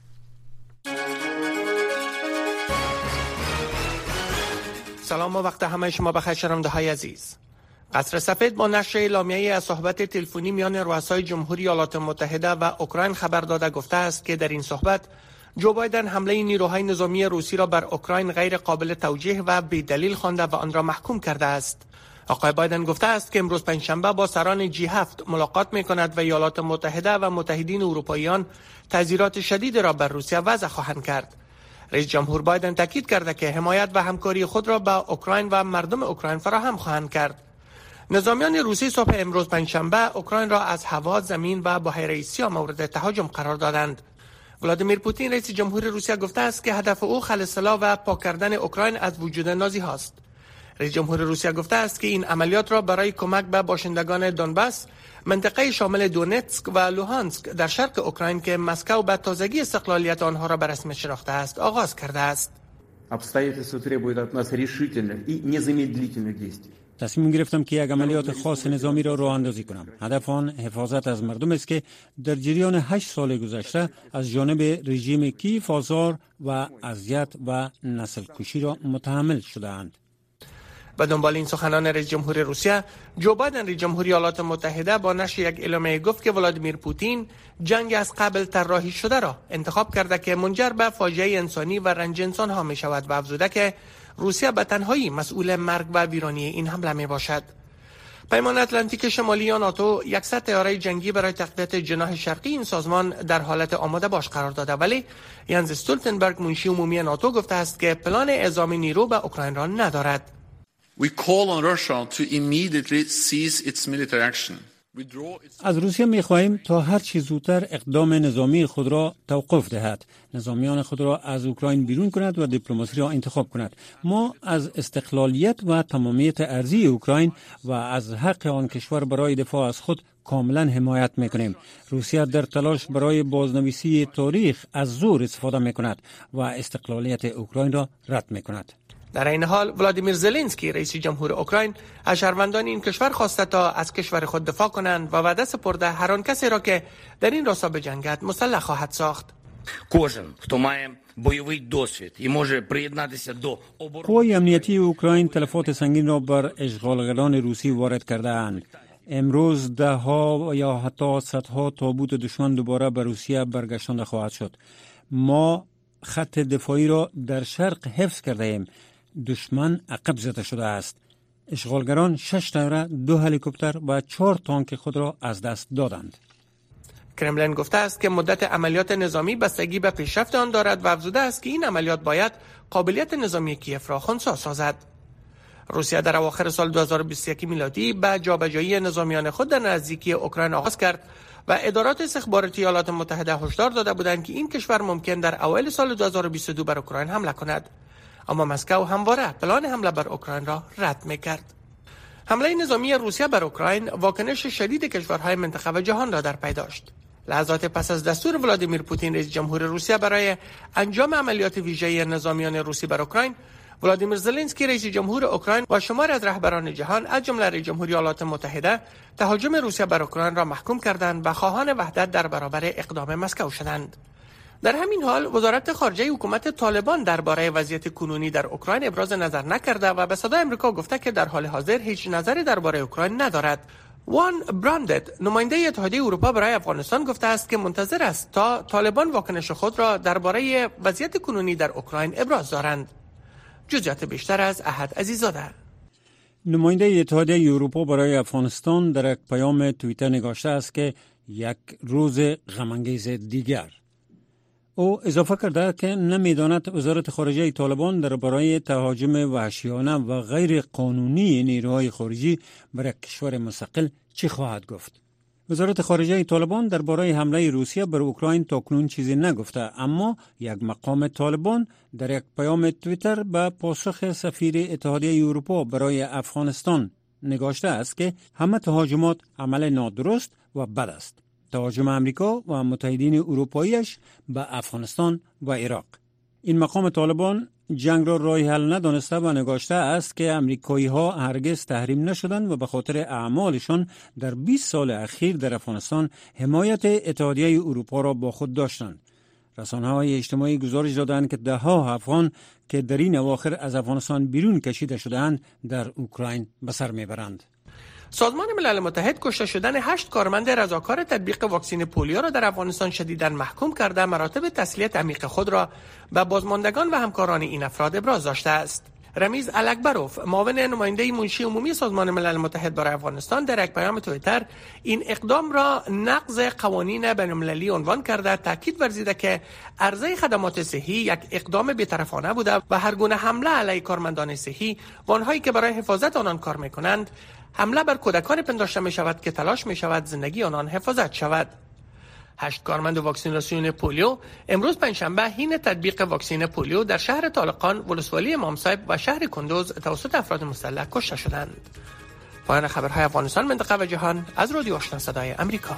سلام و وقت همه شما بخیر شنونده‌های عزیز. قصر سفید با نشر اعلامیه‌ای از صحبت تلفنی میان رؤسای جمهوری ایالات متحده و اوکراین خبر داده گفته است که در این صحبت جو بایدن حمله نیروهای نظامی روسی را بر اوکراین غیر قابل توجیه و بی‌دلیل خوانده و آن را محکوم کرده است. آقای بایدن گفته است که امروز پنجشنبه با سران جی هفت ملاقات می‌کند و ایالات متحده و متحدین اروپاییان تحذیرات شدید را بر روسیه وضع خواهند کرد. رئیس جمهور بایدن تاکید کرده که حمایت و همکاری خود را به اوکراین و مردم اوکراین فراهم خواهند کرد. نظامیان روسی صبح امروز پنجشنبه اوکراین را از هوا، زمین و بحیره سیاه مورد تهاجم قرار دادند. ولادیمیر پوتین رئیس جمهور روسیه گفته است که هدف او خلع و پاک کردن اوکراین از وجود نازی هاست. رئیس جمهور روسیه گفته است که این عملیات را برای کمک به باشندگان دونباس، منطقه شامل دونتسک و لوهانسک در شرق اوکراین که مسکو به تازگی استقلالیت آنها را به رسمیت شناخته است، آغاز کرده است. обстоятельства требуют от нас решительных и незамедлительных действий. تصمیم گرفتم که یک عملیات خاص نظامی را راه اندازی کنم. هدف آن حفاظت از مردم است که در جریان هشت سال گذشته از جانب رژیم کیف آزار و اذیت و نسل کشی را متحمل شده‌اند. به دنبال این سخنان رئیس جمهور روسیه، جو بایدن رئیس جمهوری ایالات متحده با نشر یک اعلامیه گفت که ولادیمیر پوتین جنگ از قبل طراحی شده را انتخاب کرده که منجر به فاجعه انسانی و رنج انسان ها می شود و افزوده که روسیه به تنهایی مسئول مرگ و ویرانی این حمله می باشد. پیمان اتلانتیک شمالی یا ناتو صد طیاره جنگی برای تقویت جناح شرقی این سازمان در حالت آماده باش قرار داده، ولی یانز استولتنبرگ منشی عمومی ناتو گفته است که پلان اعزام نیرو به اوکراین را ندارد. We call on Russia to immediately cease its military action. از روسیه می خواهیم تا هر چه زودتر اقدام نظامی خود را توقف دهد، نظامیان خود را از اوکراین بیرون کند و دیپلماسی را انتخاب کند. ما از استقلالیت و تمامیت ارضی اوکراین و از حق آن کشور برای دفاع از خود کاملا حمایت می کنیم. روسیه در تلاش برای بازنویسی تاریخ از زور استفاده می کند و استقلالیت اوکراین را رد می کند. در این حال ولادیمیر زلنسکی رئیس جمهور اوکراین از شهروندان این کشور خواسته تا از کشور خود دفاع کنند و وعده سپرده هر آن کسی را که در این راستا بجنگد مسلح خواهد ساخت. کожен, хто має бойовий досвід і може приєднатися до оборони. قوای امنیتی اوکراین تلفات سنگین را بر اشغالگران روسی وارد کرده اند. امروز ده ها یا حتی صدها تابوت دشمن دوباره به روسیه برگشتانده خواهد شد. ما خط دفاعی را در شرق حفظ کرده ایم. دشمن عقب زده شده است. اشغالگران شش طیاره، دو هلیکوپتر و چهار تانک خود را از دست دادند. کرملین گفته است که مدت عملیات نظامی بستگی به پیشرفت آن دارد و افزوده است که این عملیات باید قابلیت نظامی کیف را خنثی سازد. روسیه در اواخر سال دو هزار و بیست و یک میلادی به جابجایی نظامیان خود در نزدیکی اوکراین آغاز کرد و ادارات استخباراتی ایالات متحده هشدار داده بودند که این کشور ممکن در اوایل سال دو هزار و بیست و دو بر اوکراین حمله کند. اما مسکو همواره پلان حمله بر اوکراین را رد می‌کرد. حمله نظامی روسیه بر اوکراین واکنش شدید کشورهای منطقه و جهان را در پی داشت. لحظات پس از دستور ولادیمیر پوتین رئیس جمهور روسیه برای انجام عملیات ویژه نظامیان روسی بر اوکراین، ولادیمیر زلنسکی رئیس جمهور اوکراین و شمار از رهبران جهان از جمله رئیس جمهوری ایالات متحده تهاجم روسیه بر اوکراین را محکوم کردند و خواهان وحدت در برابر اقدام مسکو شدند. در همین حال وزارت خارجه حکومت طالبان درباره وضعیت کنونی در اوکراین ابراز نظر نکرده و به صدای آمریکا گفته که در حال حاضر هیچ نظری درباره اوکراین ندارد. وان براندت نماینده اتحادیه اروپا برای افغانستان گفته است که منتظر است تا طالبان واکنش خود را درباره وضعیت کنونی در اوکراین ابراز دارند. جزئیات بیشتر از احد عزیزاده. نماینده اتحادیه اروپا برای افغانستان در یک پیام توییتر نگاشته است که یک روز غم‌انگیز دیگر. او اضافه کرده که نمیداند وزارت خارجه طالبان درباره تهاجم وحشیانه و غیر قانونی نیروهای خارجی بر کشور مستقل چی خواهد گفت. وزارت خارجه طالبان درباره حمله روسیه بر اوکراین تاکنون چیزی نگفته، اما یک مقام طالبان در یک پیام توییتر به پاسخ سفیر اتحادیه اروپا برای افغانستان نگاشته است که همه تهاجمات عمل نادرست و بد است. تهاجم امریکا و متحدین اروپاییش به افغانستان و عراق. این مقام طالبان جنگ را راه حل ندانسته و نگاشته است که امریکایی ها هرگز تحریم نشدند و به خاطر اعمالشان در بیست سال اخیر در افغانستان حمایت اتحادیه اروپا را با خود داشتند. رسانه‌های اجتماعی گزارش دادند که ده ها افغان که در این اواخر از افغانستان بیرون کشیده شده‌اند در اوکراین به سر میبرند. سازمان ملل متحد کشته شدن هشت کارمند رضاکار تطبیق واکسن پولیو را در افغانستان شدیداً محکوم کرده مراتب تسلیت عمیق خود را به بازماندگان و همکاران این افراد ابراز داشته است. رمیز الکبروف، معاون نماینده منشی عمومی سازمان ملل متحد برای افغانستان، در یک پیام توییتر این اقدام را نقض قوانین بین‌المللی عنوان کرده، تاکید ورزیده که عرضه خدمات صحی یک اقدام بی‌طرفانه بوده و هر گونه حمله علیه کارمندان صحی و آنهایی که برای حفاظت آنان کار می‌کنند، حمله بر کودکان پنداشته می‌شود که تلاش می‌شود زندگی آنان حفاظت شود. هشت کارمند واکسیناسیون پولیو امروز پنجشنبه حین تطبیق واکسن پولیو در شهر طالقان، ولسوالی امام صاحب و شهر کندوز توسط افراد مسلح کشته شدند. پایان خبرهای افغانستان، منطقه و جهان از رادیو آشنا صدای امریکا.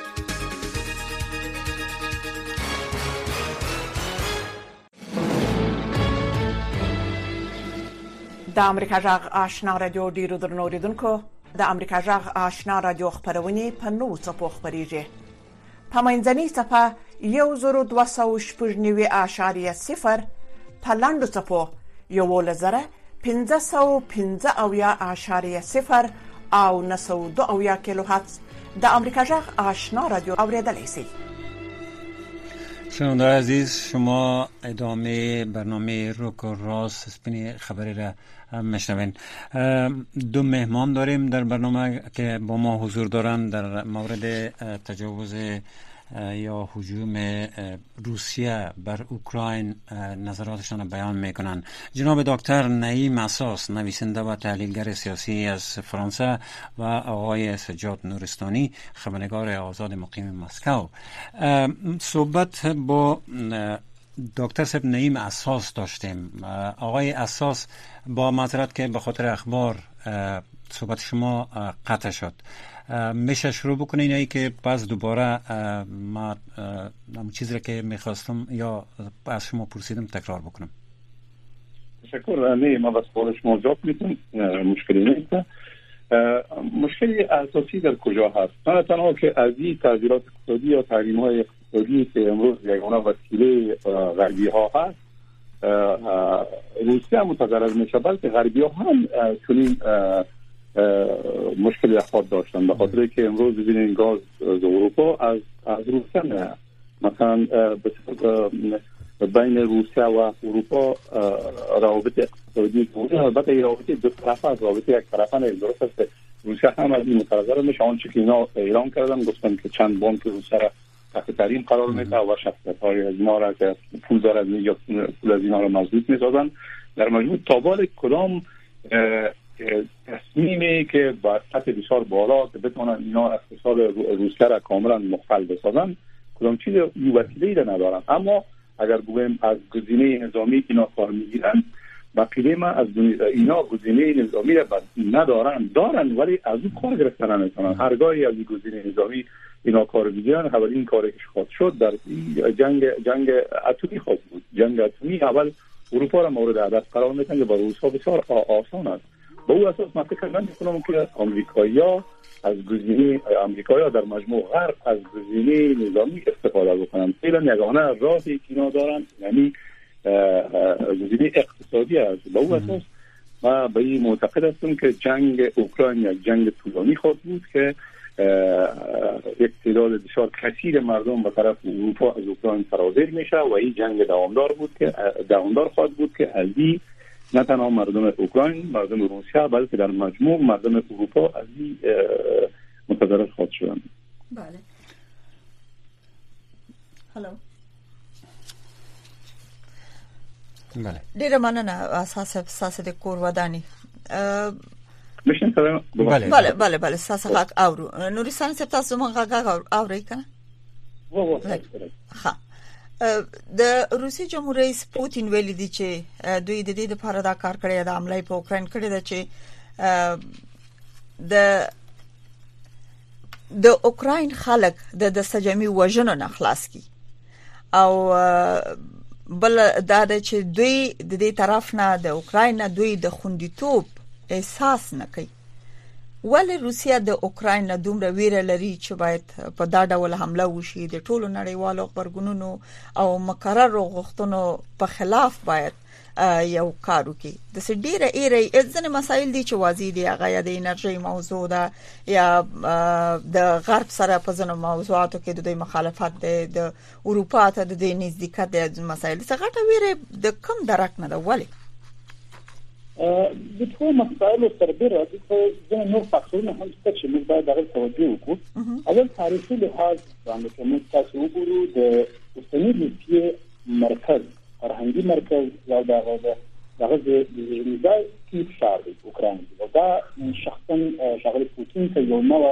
د امریکا جغ آشنا رادیو ډیرو درنو اوریدونکو، د امریکا جغ آشنا رادیو خبرونه په نوو څپو خپریږي. په منځنۍ څپه یو زر دوه سوه شپږ نوي اعشاریه صفر، په لنډو څپو یولس زره پنځه سوه پنځه اویا اعشاریه صفر او نه سوه دوه اویا کیلو هرتز د امریکا جغ آشنا رادیو اوریدلی شئ. شنونده عزیز، شما ادامه برنامه روک و راست سپین خبری را میشنوین. دو مهمان داریم در برنامه که با ما حضور دارند در مورد تجاوز یا هجوم روسیه بر اوکراین نظراتشان بیان میکنند. جناب دکتر نعیم اساس، نویسنده و تحلیلگر سیاسی از فرانسه، و آقای سجاد نورستانی، خبرنگار آزاد مقیم مسکو. صحبت با دکتر صاحب نعیم اساس داشتیم. آقای اساس، با معذرت که به خاطر اخبار صحبت شما قطع شد، میشه شروع بکنین ای که باز دوباره ما همون چیزی را که میخواستم یا از شما پرسیدم تکرار بکنم؟ تشکر. نه، ما بس سوال شما جواب میتونم، مشکلی نیست. مشکلی اساسی در کجا هست؟ نه تنها که از این تغییرات اقتصادی یا تحریم های اقتصادی که امروز یگانه وسیله غربی ها هست روسیه متضرر میشه، بلکه غربی ها هم چنین مشکلی خود داشتن، به خاطر که امروز ببینید گاز از اروپا از از روسیه نه. مثلا بین روسیه و اروپا روابط اقتصادی که البته این روابط دو طرفه از روابط یک طرفه نه، درست است. روسیه هم از این متضرر میشه. آنچه که اینا اعلام کردن، گفتن که چند بانک روسیه را تحت تحریم قرار میده و شخصیت های از اینا را که پول دارد یا پول از اینا را مضبوط میسازن. در مجموع تابال کدام تصمیمی که با سطح بسیار بالا که بتونن اینا اقتصاد روسیه را کاملا مختل بسازن، کدام چیز وسیله‌ای را ندارن. اما اگر بگویم از گزینه نظامی اینا کار میگیرن، بقیه ما از اینا گزینه نظامی را ندارن، دارن ولی از اون کار گرفتن نمیتونن. هرگاهی از این گزینه نظامی اینا کار میگیرن، اول این کاری که خواهد شد در جنگ جنگ اتمی خواهد بود. جنگ اتمی اول اروپا را مورد هدف قرار میدن که برای روس‌ها بسیار آسان است. به اون اساس من فکر نمی‌کنم که آمریکایی‌ها از گزینه آمریکایی‌ها در مجموع غرب از گزینه نظامی استفاده بکنن. فعلا یگانه راهی که اینا دارن یعنی گزینه اقتصادی است. به اون اساس من به این معتقد هستم که جنگ اوکراین یک جنگ طولانی خواهد بود که یک تعداد بسیار کثیر مردم به طرف اروپا از اوکراین سرازیر میشه و این جنگ دوامدار بود که دوامدار خواهد بود که از این نه تنها مردم اوکراین، مردم روسیه، بلکه در مجموع مردم اروپا از این متضرر خواهد شدند. بله. هلو. بله ډیره مننه اساس اساس د کور ودانی مشن سلام بله بله بله بله اساس حق اورو نورستان څخه تاسو مونږه غاغ اوري کنه و و ها د روسي جمهور رئیس پوتین ویلي دی چې دوی د دې لپاره دا کار کړی د حمله په اوکرين کړی دی چې د د اوکرين خلک د سجمي وژنو نه خلاص کی او بل دا د چې دوی د دې طرف نه د اوکرين دوی د خوندیتوب احساس نه کوي ولې روسیا د اوکرين نه دومره ویره لري چې باید په دا ډول حمله وشي د ټولو نړیوالو خبرګونونو او مقرر غوښتنو په خلاف باید یو کار وکړي د سډيره ایري ځنه مسایل دي چې واضح دي هغه د انرژي موضوع ده یا د غرب سره په ځنه موضوعاتو کې د مخالفت د اروپا ته د نزدېکت د مسایل څخه ټا ویره د کم درک نه ده ولې د ټول مسایلو سربېره د ځینې نور فاکتورونه هم شته چې موږ باید هغه توجه وکړو اول تاریخي لحاظ باندې کوم تاسو وګورو د اوسنۍ روسیې مرکز فرهنګي مرکز یا دغه دغه د ځای کې فشار دی اوکرين دا شخصا شغله پوتین ته یو نوې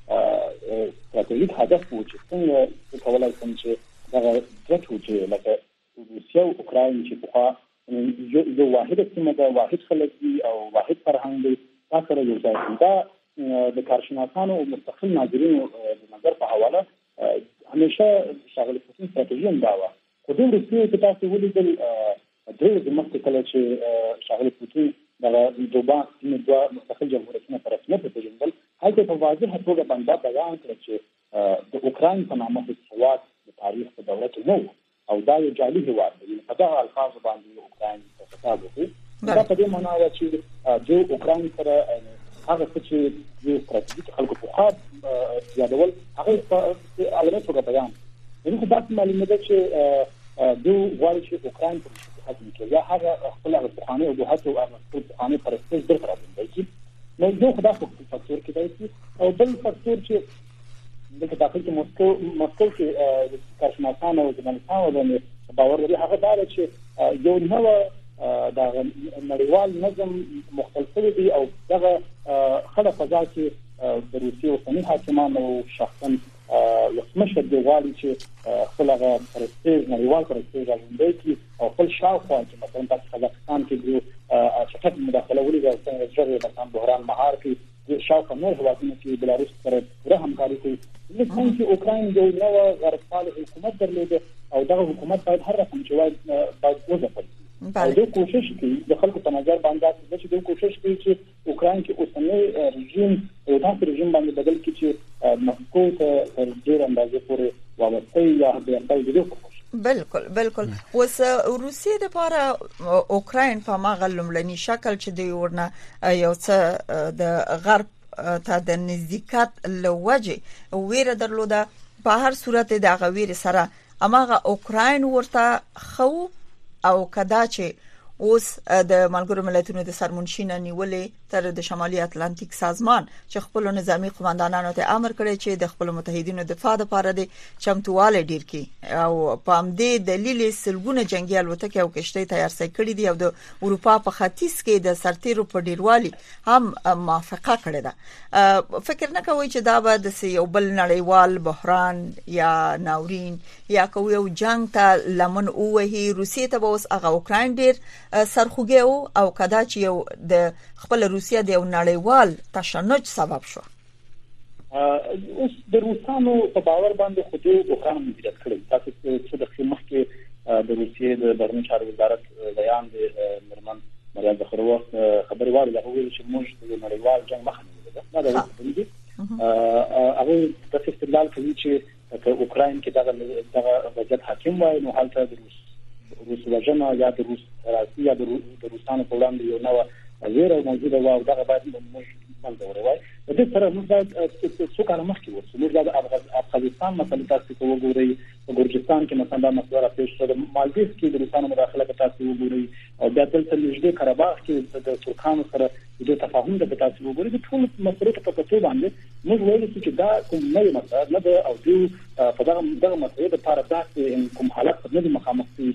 استراتیژیک هدف و چې څنګه کولای شي چې دغه ځټو چې لکه روسیا او اوکرين چې په یو واحد سیمه ده واحد خلک دي او واحد فرهنګ دی تاسو یو ځای دا د کارشناسانو او مستقل ناظرینو د نظر په حواله همیشه شغله پوتین استراتیژي هم دا و خو د روسیې په تاسو ولیدل درې د مخکې کله چې شغله پوتین دغه دوبا د دوه مستقل جمهوریتونو پر رسمیت پیژندل هلته په واضحه توګه باندې بیان کړ چې د اوکرين په نامه د سواد د تاریخ په دوره کې نو او دا یو جالي هیواد دی په دغه الفاظ باندې اوکرين په خطاب وکړي دا په دې معنی و چې د اوکرين سره هغه چې د استراتیژیک خلکو په خاط یادول هغه په اړه څه بیان نو دا معلومه ده چې دوی غواړي چې اوکرين په حجم کې یا هغه خپل افغاني او دوحته او افغاني پرستش درته راځي نو یو خدای په فاکتور کې دی او بل فاکتور چې دغه داخل کې مسکو مسکو کې د کارشناسانو او ژورنالستانو باندې باور لري هغه دا چې یو نو د نړیوال نظم مختلف دی او دغه خلک فضا کې د روسیې اوسنی حاکمان او شخصا یو د غواړي چې خپل هغه پرستیژ نړیوال پرستیژ راوړي کی او خپل شاوخوا چې مثلا په قزاقستان کې د شرکت مداخله ولې د ځای مثلا بحران مهار کې د شاوخوا نور هیوادونو کې بلاروس سره پوره همکاري کوي لکه چې اوکرين یو نوې غربپال حکومت درلوده او دغه حکومت باید هر رقم چې باید وځپل او د کوشش کوي د خلکو په نظر باندې چې د کوشش کوي چې اوکرين کې اوسنۍ رژیم یو داسې رژیم باندې بدل کړي چې مسکو ته ډېر اندازې پورې وابسته یا د خپل کوشش بالکل بالکل اوس روسیې د لپاره اوکرين په ماغه لمړني شکل چې د ورنه یو څه د غرب ته د نزدېکت لوجه ویره درلوده په هر صورت د غویر سره اماغه اوکرين ورته خو او کدا چې اوس د ملګرو ملتونو د سرمنشین نیولې تر د شمالي اتلانتیک سازمان چې خپل نظامی قوماندانانو ته امر کړی چې د خپل متحدینو دفاع لپاره د چمتواله ډیر کی او په همدې دلیل سلګونه جنگي الوتکې او کشتۍ تیار کړي دي او د اروپا په ختیځ کې د سرتیرو په ډیروالي هم موافقه کړې ده فکر نه کوي چې دا به د یو بل نړیوال بحران یا ناورین یا کوي یو جنگ ته لمن اوهي روسیې ته اوس هغه اوکرين ډیر سرخوږی او کدا چې یو د خپل روسیا د یو نړیوال تشنج سبب شو اوس د روسانو په باور باندې خو دې اوکران مدیریت کړی تاسو چې د مخ کې د روسیې د بهرنی چارو وزارت بیان د مرمن مریا زخروا خبري وایي دا ویل چې موږ د نړیوال جنگ مخه نیولې دا د دې هغه د استدلال کوي چې اوکرين کې دغه دغه وضعیت حاکم وای نو حالت د روس روس وجنه یا د روس راسي یا د روسانو په وړاندې یو نو ویره موجوده و او دغه باید موږ باندې وروي د دې سره موږ د څو کال مخکې ورسو موږ د افغانستان مثلا تاسو کو وګورئ په ګورجستان کې مثلا د مسوره پیښ شوه مالدیف کې د روسانو مداخله په تاسو وګورئ او بیا تل تل نږدې قرهباغ کې د ترکانو سره د تفاهم د تاسو وګورئ د ټول مسلې په پټو باندې موږ وایو چې دا کوم نه مسله نه ده او د په دغه دغه مسلې د لپاره داسې کوم حالت نه د مخامخ چې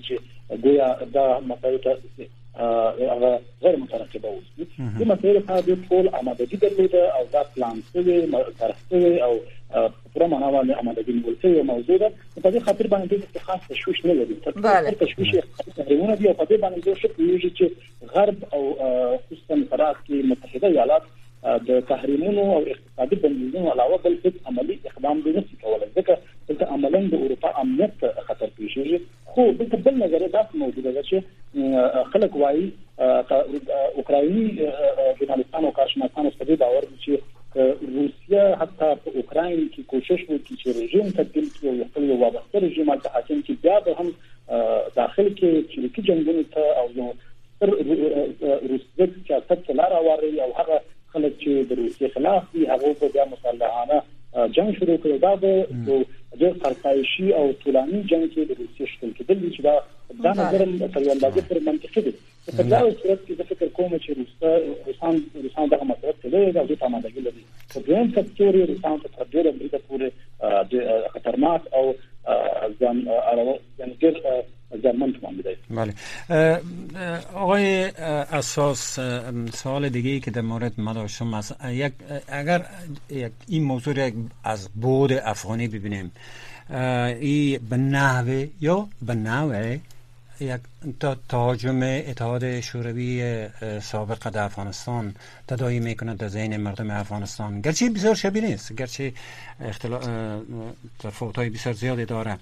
گویا دا مسائل هغه غیر مترقبه اوس دي مسائل په دې ټول آمادګي درلوده او دا پلان شوی طرحه او پر معنا باندې آمادګي نیول موضوع ده په دې خاطر باندې خاص تشویش نه لري بله تشویش تحریمونه دي او په دې باندې شو چې چې غرب او خصوصا فرات کې متحده ایالات د تحریمونو او اقتصادي بندیزونو علاوه بل هیڅ عملی اقدام نه کوي ځکه چې عملاً د اروپا امنیت خطر پیښیږي خو په بل نظر دا موجوده ده چې خلک وايي اوکرایني ژورنالستانو او کارشناسانو په دې باور دي چې روسیا حتی په اوکراین کې کوشش وکړي چې رژیم تبدیل کړي او خپل یو وابسته رژیم ته حاکم کړي بیا به هم داخل کې چریکي جنگونو ته او یو روسیه سیاست لاره واري او هغه خلک چې د روسیې خلاف دي هغه په بیا مسلحانه جنگ شروع کړي دا به د فرقایشي او طولاني جنگ کې د روسیې شتون کېدل چې دا دا نظر تر یو اندازه پر منطقي دي په دا صورت کې د فکر کوم چې روسان روسان دغه مسله ته لري او د تمامه لري په دې فکتوري روسان ته تر ډیره بریده پورې د خطرناک او ځان اړو ځنګر زمان تمام دی. بله آقای اساس سوال دیگه ای که در مورد ما داشتم است یک اگر یک این موضوع را از بعد افغانی ببینیم این به نحوه یا به نوع یک تهاجم اتحاد شوروی سابق در افغانستان تداعی میکند در ذهن مردم افغانستان گرچه بسیار شبیه نیست گرچه اختلاف تفاوت‌های بسیار زیادی داره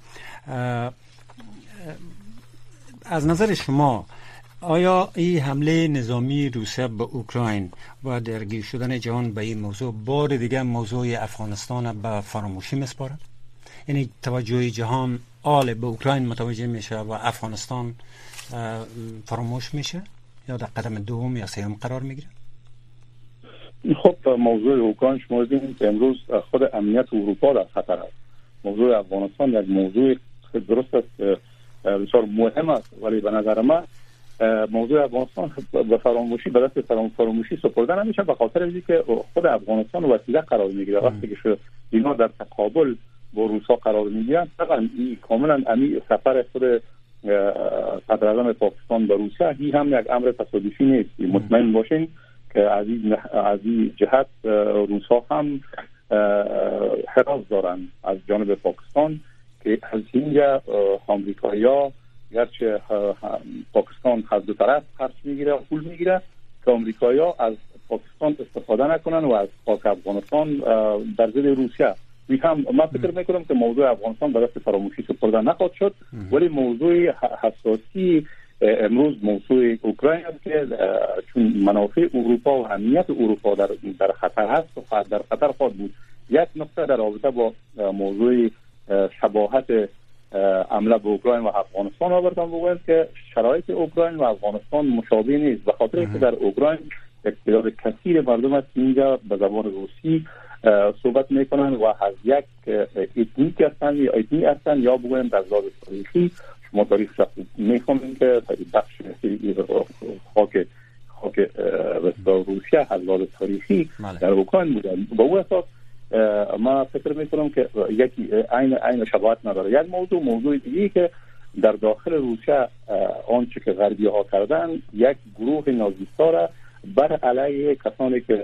از نظر شما آیا این حمله نظامی روسیه به اوکراین و درگیر شدن جهان به این موضوع بار دیگه موضوع افغانستان به فراموشی میسپارد؟ یعنی توجه جهان آل به اوکراین متوجه میشه و افغانستان فراموش میشه یا در قدم دوم یا سوم قرار میگیره؟ خب موضوع اوکراین شما دیدین که امروز خود امنیت اروپا در خطر است. موضوع افغانستان یک موضوع درست است بسیار مهم است ولی به نظر من موضوع افغانستان به فراموشی به دست فراموشی سپرده نمیشه به خاطر اینکه خود افغانستان وسیله قرار میگیره وقتی که اینا در تقابل با روسا قرار میگیرن طبعا این کاملا امی سفر خود صدر اعظم پاکستان به روسیه این هم یک امر تصادفی نیست مطمئن باشین که از این جهت روسا هم حراس دارن از جانب پاکستان که از اینجا آمریکایی‌ها گرچه پاکستان از دو طرف خرج میگیره و پول میگیره که آمریکایی‌ها از پاکستان استفاده نکنن و از خاک افغانستان در ضد روسیه می هم من فکر میکنم که موضوع افغانستان به دست فراموشی سپرده نخواهد شد ولی موضوع حساسی امروز موضوع اوکراین است که چون منافع اروپا و امنیت اروپا در در خطر هست و در خطر خواهد بود. یک نکته در رابطه با موضوع شباهت حمله به اوکراین و افغانستان آوردم بگویم که شرایط اوکراین و افغانستان مشابه نیست به خاطر اینکه در اوکراین تعداد کثیر مردم است اینجا به زبان روسی صحبت میکنن و از یک اتنیک هستن یا اتنی هستن یا بگویم در لحاظ تاریخی شما تاریخ شخصی میخوامین که بخش خاک خاک روسیه از لحاظ تاریخی در اوکراین بودن به او اساس ما فکر میکنم که یکی عین عین شباهت نداره. یک موضوع موضوع دیگه که در داخل روسیه آنچه که غربی ها کردن یک گروه نازیستا را بر علیه کسانی که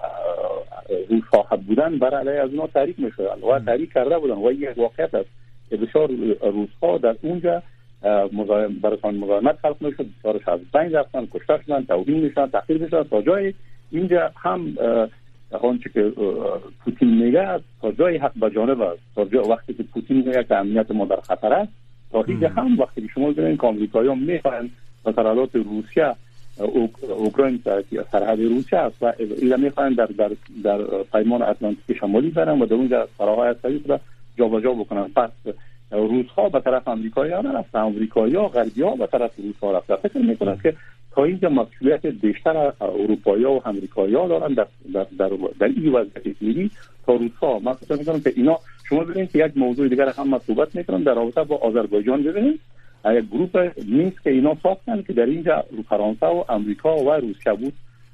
روس صاحب بودن بر علیه از اونها تحریک میشدن و تحریک کرده بودن و یک واقعیت است که بسیار روس ها در اونجا برایشان مزاحمت خلق میشد بسیارش از بین رفتن کشته شدن توهین میشدن تحقیر میشدن تا جای اینجا هم آنچه که پوتین میگه تا جای حق به جانب است تا جای وقتی که پوتین میگه که امنیت ما در خطر است تا اینجا هم وقتی که شما ببینید که آمریکایی‌ها میخوان سرحدات روسیه اوکراین سرحد روسیه است و اینا میخوان در در در پیمان اتلانتیک شمالی برن و در اونجا سراهای عسکری را جابجا بکنن. پس روس‌ها به طرف آمریکایی‌ها نرفتن آمریکایی‌ها غربی‌ها به طرف روس‌ها رفتن. فکر میکنن که تا اینجا مسئولیت بیشتر اروپایی‌ها و آمریکایی‌ها دارن در در در, در این وضعیت اقلیمی تا روس‌ها. من فکر می‌کنم که اینا شما ببینید که یک موضوع دیگر هم صحبت می‌کنم در رابطه با آذربایجان. ببینید یک گروه نیست که اینا ساختن که در اینجا فرانسه و آمریکا و روسیه بود.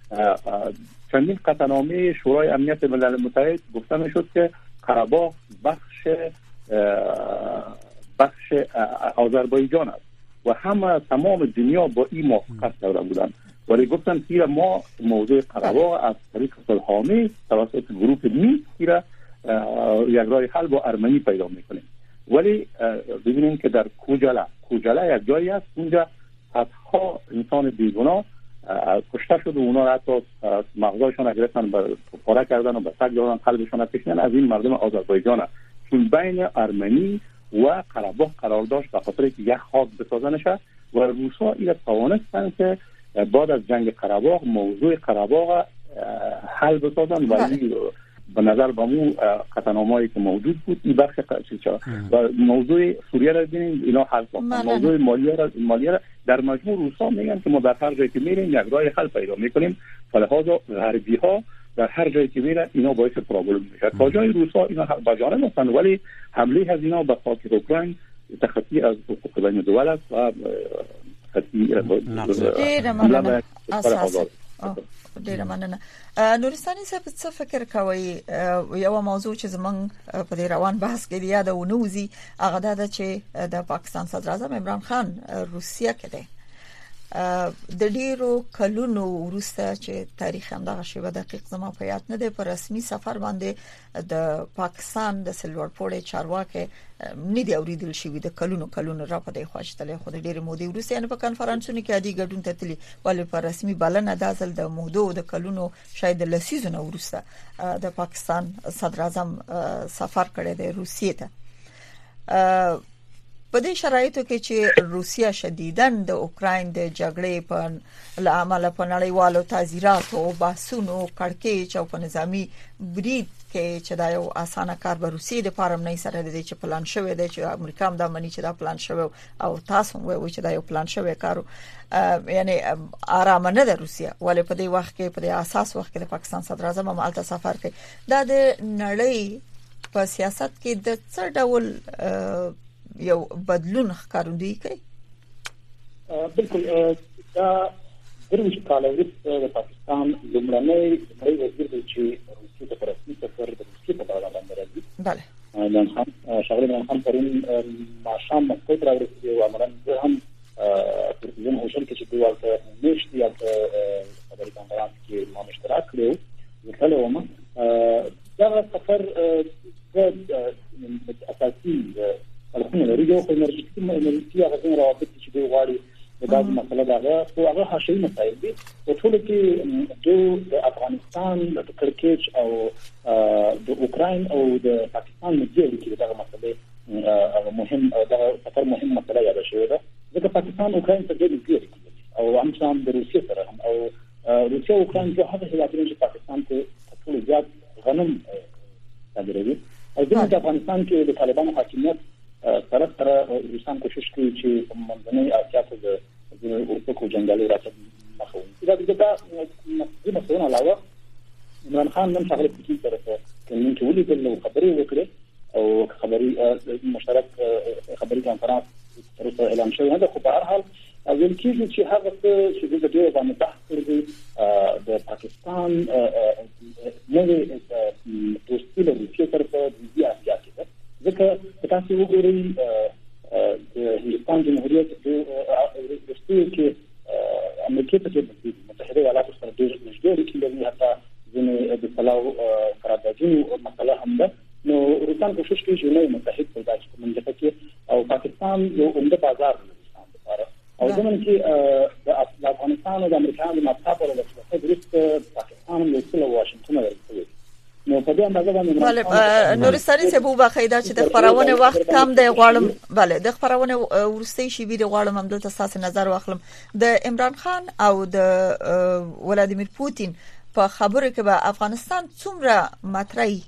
چندین قطعنامه شورای امنیت ملل متحد گفته می‌شد که قره‌باغ بخش بخش آذربایجان است و همه تمام دنیا با این موافقت کرده بودند. ولی گفتن که ما موضوع قره‌باغ از طریق صلح‌آمیز توسط گروه مینسک را یک راه حل با ارمنی پیدا میکنیم. ولی ببینیم که در کوجله کوجله یک جایی است اونجا صدها انسان بیگناه کشته شده و اونا را حتی مغزایشان را گرفتن به پاره کردن و به سگ دادن، قلبشان را کشیدن. از این مردم آذربایجان چون بین ارمنی و قره‌باغ قرار داشت به خاطر که یک خاک بسازه نشه و روسا این توانستن که بعد از جنگ قره‌باغ موضوع قره‌باغ حل بسازن و به نظر با مو قطعنامه‌ای که موجود بود این بخش چیزا و موضوع سوریه را ببینید اینا حل کردن. موضوع مالیه را مالیه را در مجموع روسا میگن که ما در هر جایی که میریم یک راه حل پیدا میکنیم، فلهذا غربی ها در هر جایی که میرن اینا باعث پرابلم میشه. تا جای روسا اینا با جانب هستن ولی حمله از اینا به خاک اوکراین تخطی از حقوق بین الدول است و تخطی حمله اساس ډیره مننه. نورستاني صاحب څه فکر کوي یو موضوع چې زمونږ په دې روان بحث کې یاد ونوزي هغه دا چې د پاکستان صدر اعظم عمران خان روسیه کې دی د ډیرو کلونو وروسته چې تاریخ هم دغه شی به دقیق زما په یاد نه دی په رسمي سفر باندې د پاکستان د سلور پورې چارواکي نه دی اوریدل شي د کلونو کلونو را په دې خواشتلې خو د ډیرو مودې وروسته نه په کانفرنسونو کې عادي ګډون ته تللی ولې په رسمي بلنه دازل د مودو د کلونو شاید د لسیزونو وروسته د پاکستان صدر اعظم سفر کړی دی روسیې ته. په دې شرایطو کې چې روسیا شدیداً د اوکراین د جګړې په لامل په نړیوالو تعزیرات او بحثونو کړکېچ او په نظامی برید کې چې دا یو اسانه کار به روسیې د پارم نه سره دی چې پلان شوی دی چې امریکا هم دا مني چې دا پلان شوی او تاسو وایي چې دا یو پلان شوی کارو یعنی آرام نه ده روسیا ولې په دې وخت کې په دې اساس وخت کې د پاکستان صدر اعظم مالته سفر کوي. دا د نړۍ په سیاست کې د څه ډول یو بدلون ښکارندوی کوي؟ بالکل دا درویش کال وروسته د پاکستان لومړنی نړۍ وزیر دی چې روسیې ته په رسمي سفر د روسیې په ډول باندې راځي. بله عمران خان شاغلی عمران خان پرون ماښام مسکو ته راورسېدی او عمران زه هم په تلویزیون هوټل کې چې دوی هلته میاشتې هلته خبري کنفرانس کې ما اشتراک کړی و زه تللی وم. دغه سفر اساسي الخونه لري یو خو انرژي انرژي هغه څنګه روابط چې دوی غواړي دا مسله ده خو هغه حاشیه مسایل دي په ټول کې د افغانستان د کرکټ او د اوکراین او د پاکستان مدیری کې دغه مسله هغه مهم دغه سفر مهم مسله یاد شوی ده ځکه پاکستان اوکراین ته د مدیری او همچنان د روسیې سره هم او روسیې او اوکراین په هغه هیوادونو چې پاکستان ته ټول زیات غنم صادروي او د افغانستان کې د طالبانو حاکمیت سره سره روسان کوشش کوي چې منځنۍ اسیا ته د اورپکو جنگالي راځي مخاوي. دا د دې مسؤلین علاوه عمران خان نن شغله کوي سره کوم چې ولې د خبري وکړي او خبري مشترک خبري کنفرانس تر اعلان شوی نه خو په هر حال ویل کېږي چې هغه څه چې د دې باندې بحث کړی د پاکستان نوې دوستي له روسیې سره په دې اسیا کې ځکه تاسو وګورئ د هندوستان جمهوریت د دوستۍ کې امریکا ته د متحده ایالاتو سره ډېر نږدې اړیکې لري حتی ځینې د پلاو قراردادونو مسله هم ده. نو روسان کوشش کوي چې نوی متحد پیدا کړي په منځ کې او پاکستان یو عمده بازار دی لپاره او زموږ کې د افغانستان او د امریکا د مطلب او د درست پاکستان یو څه واشنگټن ورته نو په دې اندازه باندې بله نورستاني صاحب وبخیدا چې د خبرونه وخت کم دی غواړم بله د خبرونه ورستي شی ویډیو غواړم هم دلته تاسو نظر واخلم د عمران خان او د ولادیمیر پوتین په خبرو کې به افغانستان څومره مطرحي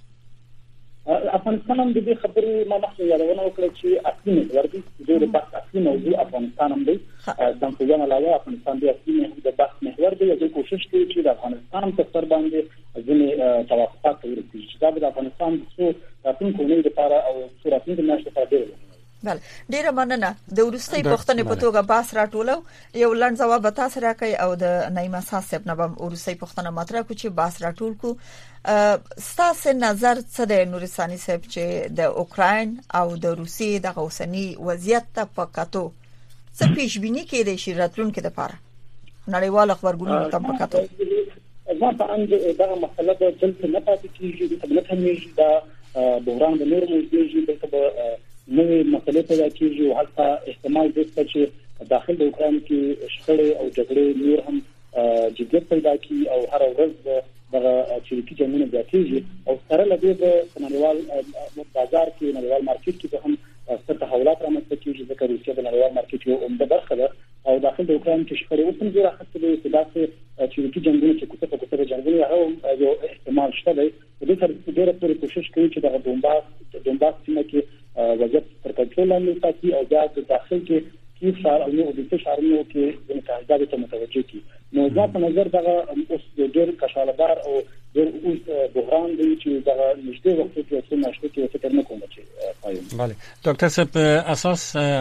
افغانستان هم د دې خبرې ما مخکې یادونه وکړه چې اصلي محور دی د بحث اصلي موضوع افغانستان هم دی څنګه علاوه افغانستان د اصلي د بحث محور دی چې کوشش کوي چې د افغانستان په سر باندې ځینې توافقات ورسېږي چې دا د افغانستان د څو راتلونکو کلونو لپاره او څو راتلونکو میاشتو لپاره ډېر بله ډیره مننه. د ورستۍ پوښتنې په توګه بحث راټولو یو لنډ ځواب به تاسو راکړئ او د نعیمه صاحب نه به ورستۍ پوښتنه مطرح کړو چې بحث راټول کو. ستاسو نظر څه دی نورستاني صاحب چې د اوکراین او د روسیې د اوسنی وضعیت ته په کتو څه پیش بینی کېدای شي راتلونکي لپاره نړیوال خبرګونونو ته په کتو ځان په اند دا مسله د دلته نه پاتې کیږي د تبلیغ کمیږي دا بحران د نور موجودي دلته به نوې مسلې پیدا کیږي او حتی احتمال دې چې داخل د اوکران کې شخړې او جګړې نور هم جديت پیدا کی او هر ورځ دغه چریکي جنونه زیاتېږي او سره لدې د نړیوال بازار کې نړیوال مارکیټ کې هم ستر تحولات رامنځته کیږي ځکه روسیه د نړیوال مارکیټ یو عمده برخه ده او داخل د اوکران کې شخړې اوس هم ډېره حتی د ابتداسي چریکي جنونه چې کوڅه په کوڅه جنګونه هغه یو احتمال شته دی د دې سره ډېره پوره کوشش کوي چې دغه دومباس دومباس سیمه کې وضعیت تر کنټرول لاندې ساتي او بیا د داخل کې کیف شهر او نو د شهرونو کې د متحده ته متوجه کی نو ځکه په نظر دغه اوس ډېر کشالدار او ډېر اوس بحران دی چې دغه نشته وخت کې څه نشته کې فکر نه کوم چې پایین بله دکتر صاحب اساس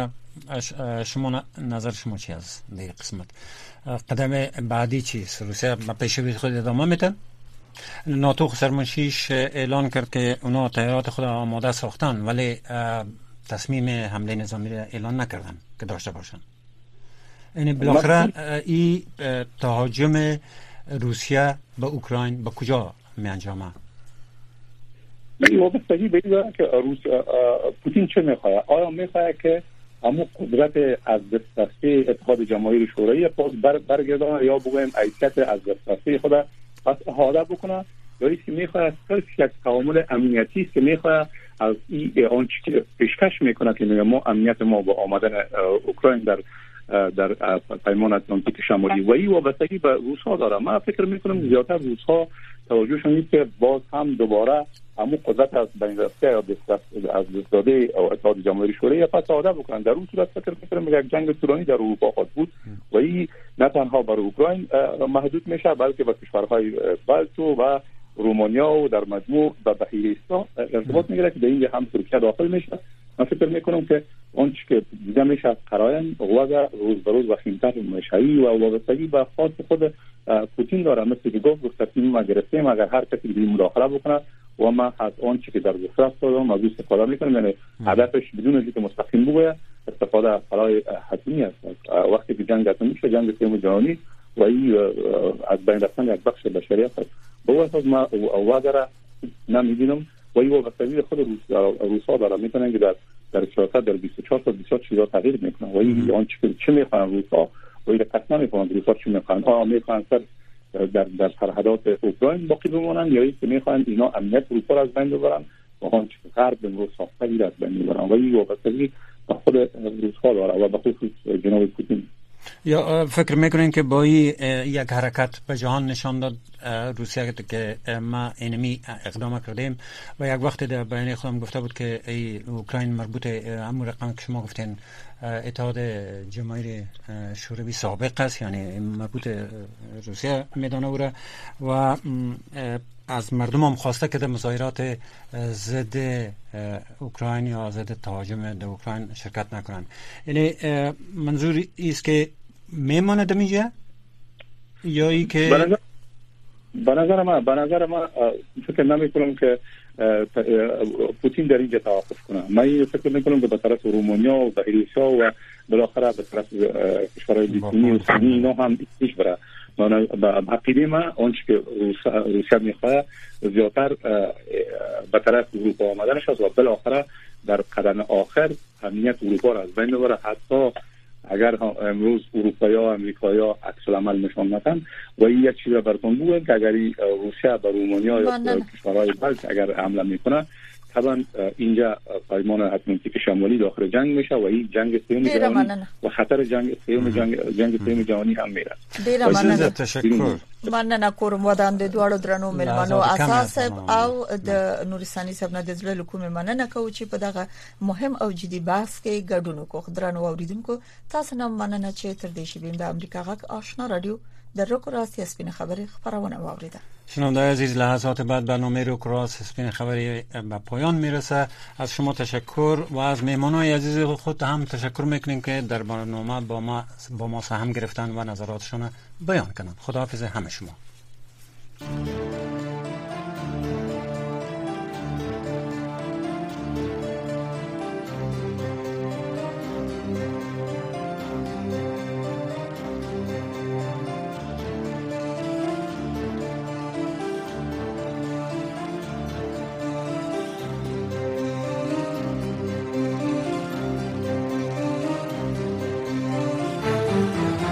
شما نظر شما چی از این قسمت قدم بعدی چیست؟ روسیه با پیشروی خود ادامه میتن؟ ناتو سرمنشیش اعلان کرد که اونا تیارات خود آماده ساختن ولی تصمیم حمله نظامی را اعلان نکردن که داشته باشن. یعنی بالاخره این تهاجم روسیه به اوکراین به کجا می انجامه؟ من وابستگی به این دارم که روس پوتین چه میخواه؟ آیا میخواه که همون قدرت از دست رفته اتحاد جماهیر شوروی پس بر برگردانه یا بگویم حیثیت از دست رفته خود پس احاطه بکنه یا اینکه میخواد صرف یک تعامل امنیتی است که میخواد از این آن چی که پیشکش میکنه که ما امنیت ما با آمدن اوکراین در در پیمان اتلانتیک شمالی و این وابستگی به روس‌ها داره. من فکر میکنم زیادتر روس‌ها توجهشون اینه که باز هم دوباره همون قدرت از بین رفته یا از دست داده او اتحاد جماهیر شوروی پس احاطه بکنن. در اون صورت فکر میکنم یک جنگ طولانی در اروپا خواهد بود و این نه تنها برای اوکراین محدود میشه بلکه به کشورهای بالتو و رومانیا و در مجموع به بحیرستان ارتباط میگیره که در اینجا هم ترکیه داخل میشه. من فکر میکنم که آنچه که دیده میشه قرائن وضع روز به روز وخیمتر میشه و وابستگی به خاص خود پوتین داره. مثل که گفت تصمیم ما گرفتیم اگر هر کسی دیگه مداخله بکنه و ما از آنچه که در دسترس دارم از استفاده میکنم، یعنی هدفش بدون اینکه مستقیم بگوید استفاده از قرار حتمی است. وقتی که جنگ اتمی میشه جنگ سوم جهانی و این از بین رفتن یک بخش بشریت است. به اساس ما وادر نمیبینم و این وابستگی خود روس‌ها داره میکنن که در در سیاست در بیست و چهار تا بیست و شش چیزا تغییر میکنن و این آنچه که چه میخوان روس‌ها و این قطعا میکنن روس‌ها چه میخوان آیا میخوان سر در در سرحدات اوکراین باقی بمونن یا اینکه میخوان اینا امنیت اروپا را از بین ببرن و آنچه که غرب امروز ساخته از بین میبرن و این وابستگی به خود روس‌ها داره و به خصوص جناب پوتین. یا فکر میکنین که با یک حرکت به جهان نشان داد روسیه که ما اینمی اقدام کردیم و یک وقت در بیان خودم گفته بود که ای اوکراین مربوط همون رقم که شما گفتین اتحاد جماهیر شوروی سابق است، یعنی مربوط روسیه میدانه او را و از مردم هم خواسته که در مظاهرات ضد اوکراین یا ضد تهاجم در اوکراین شرکت نکنند. یعنی منظور است که میماند اینجا یا ای که به نظر من به نظر من فکر نمی کنم که پوتین در اینجا توقف کنه. من فکر میکنم که به طرف رومانیا و بلاروسیا و بالاخره به طرف کشورهای لیتوانی و استونی اینا هم پیش بره. من به عقیده من آنچه که روسیه میخواد زیادتر به طرف اروپا آمدنش است و بالاخره در قدم آخر امنیت اروپا را از بین ببره. حتی اگر امروز اروپایی ها امریکایی ها عکس العمل نشان ندن و این یک چیز براتون بگویم که اگر روسیه به رومانیا یا کشورهای بلت اگر حمله میکنه طبعا اینجا پیمان اتلانتیک شمالی داخل جنگ میشه و این جنگ سوم جهانی و خطر جنگ سوم جنگ جنگ سوم جهانی هم میره. ډیره مننه. تشکر. مننه کوم ودان د دوړو درنو ملمنو اساس او د نورستاني صاحب نه د زړه لکوم مننه کوي چې په دغه مهم او جدي بحث کې ګډون کوو. درنو اوریدونکو تاسو نه مننه چې تر دې شی بیم د امریکا غږ آشنا رادیو در روک راستی سپین خبری خبرونه واوریده. شنونده عزیز لحظات بعد برنامه روک راست سپین خبری به پایان میرسه. از شما تشکر و از مهمانای عزیز خود هم تشکر میکنیم که در برنامه با ما با ما سهم گرفتن و نظراتشون بیان کنند. خداحافظ همه شما.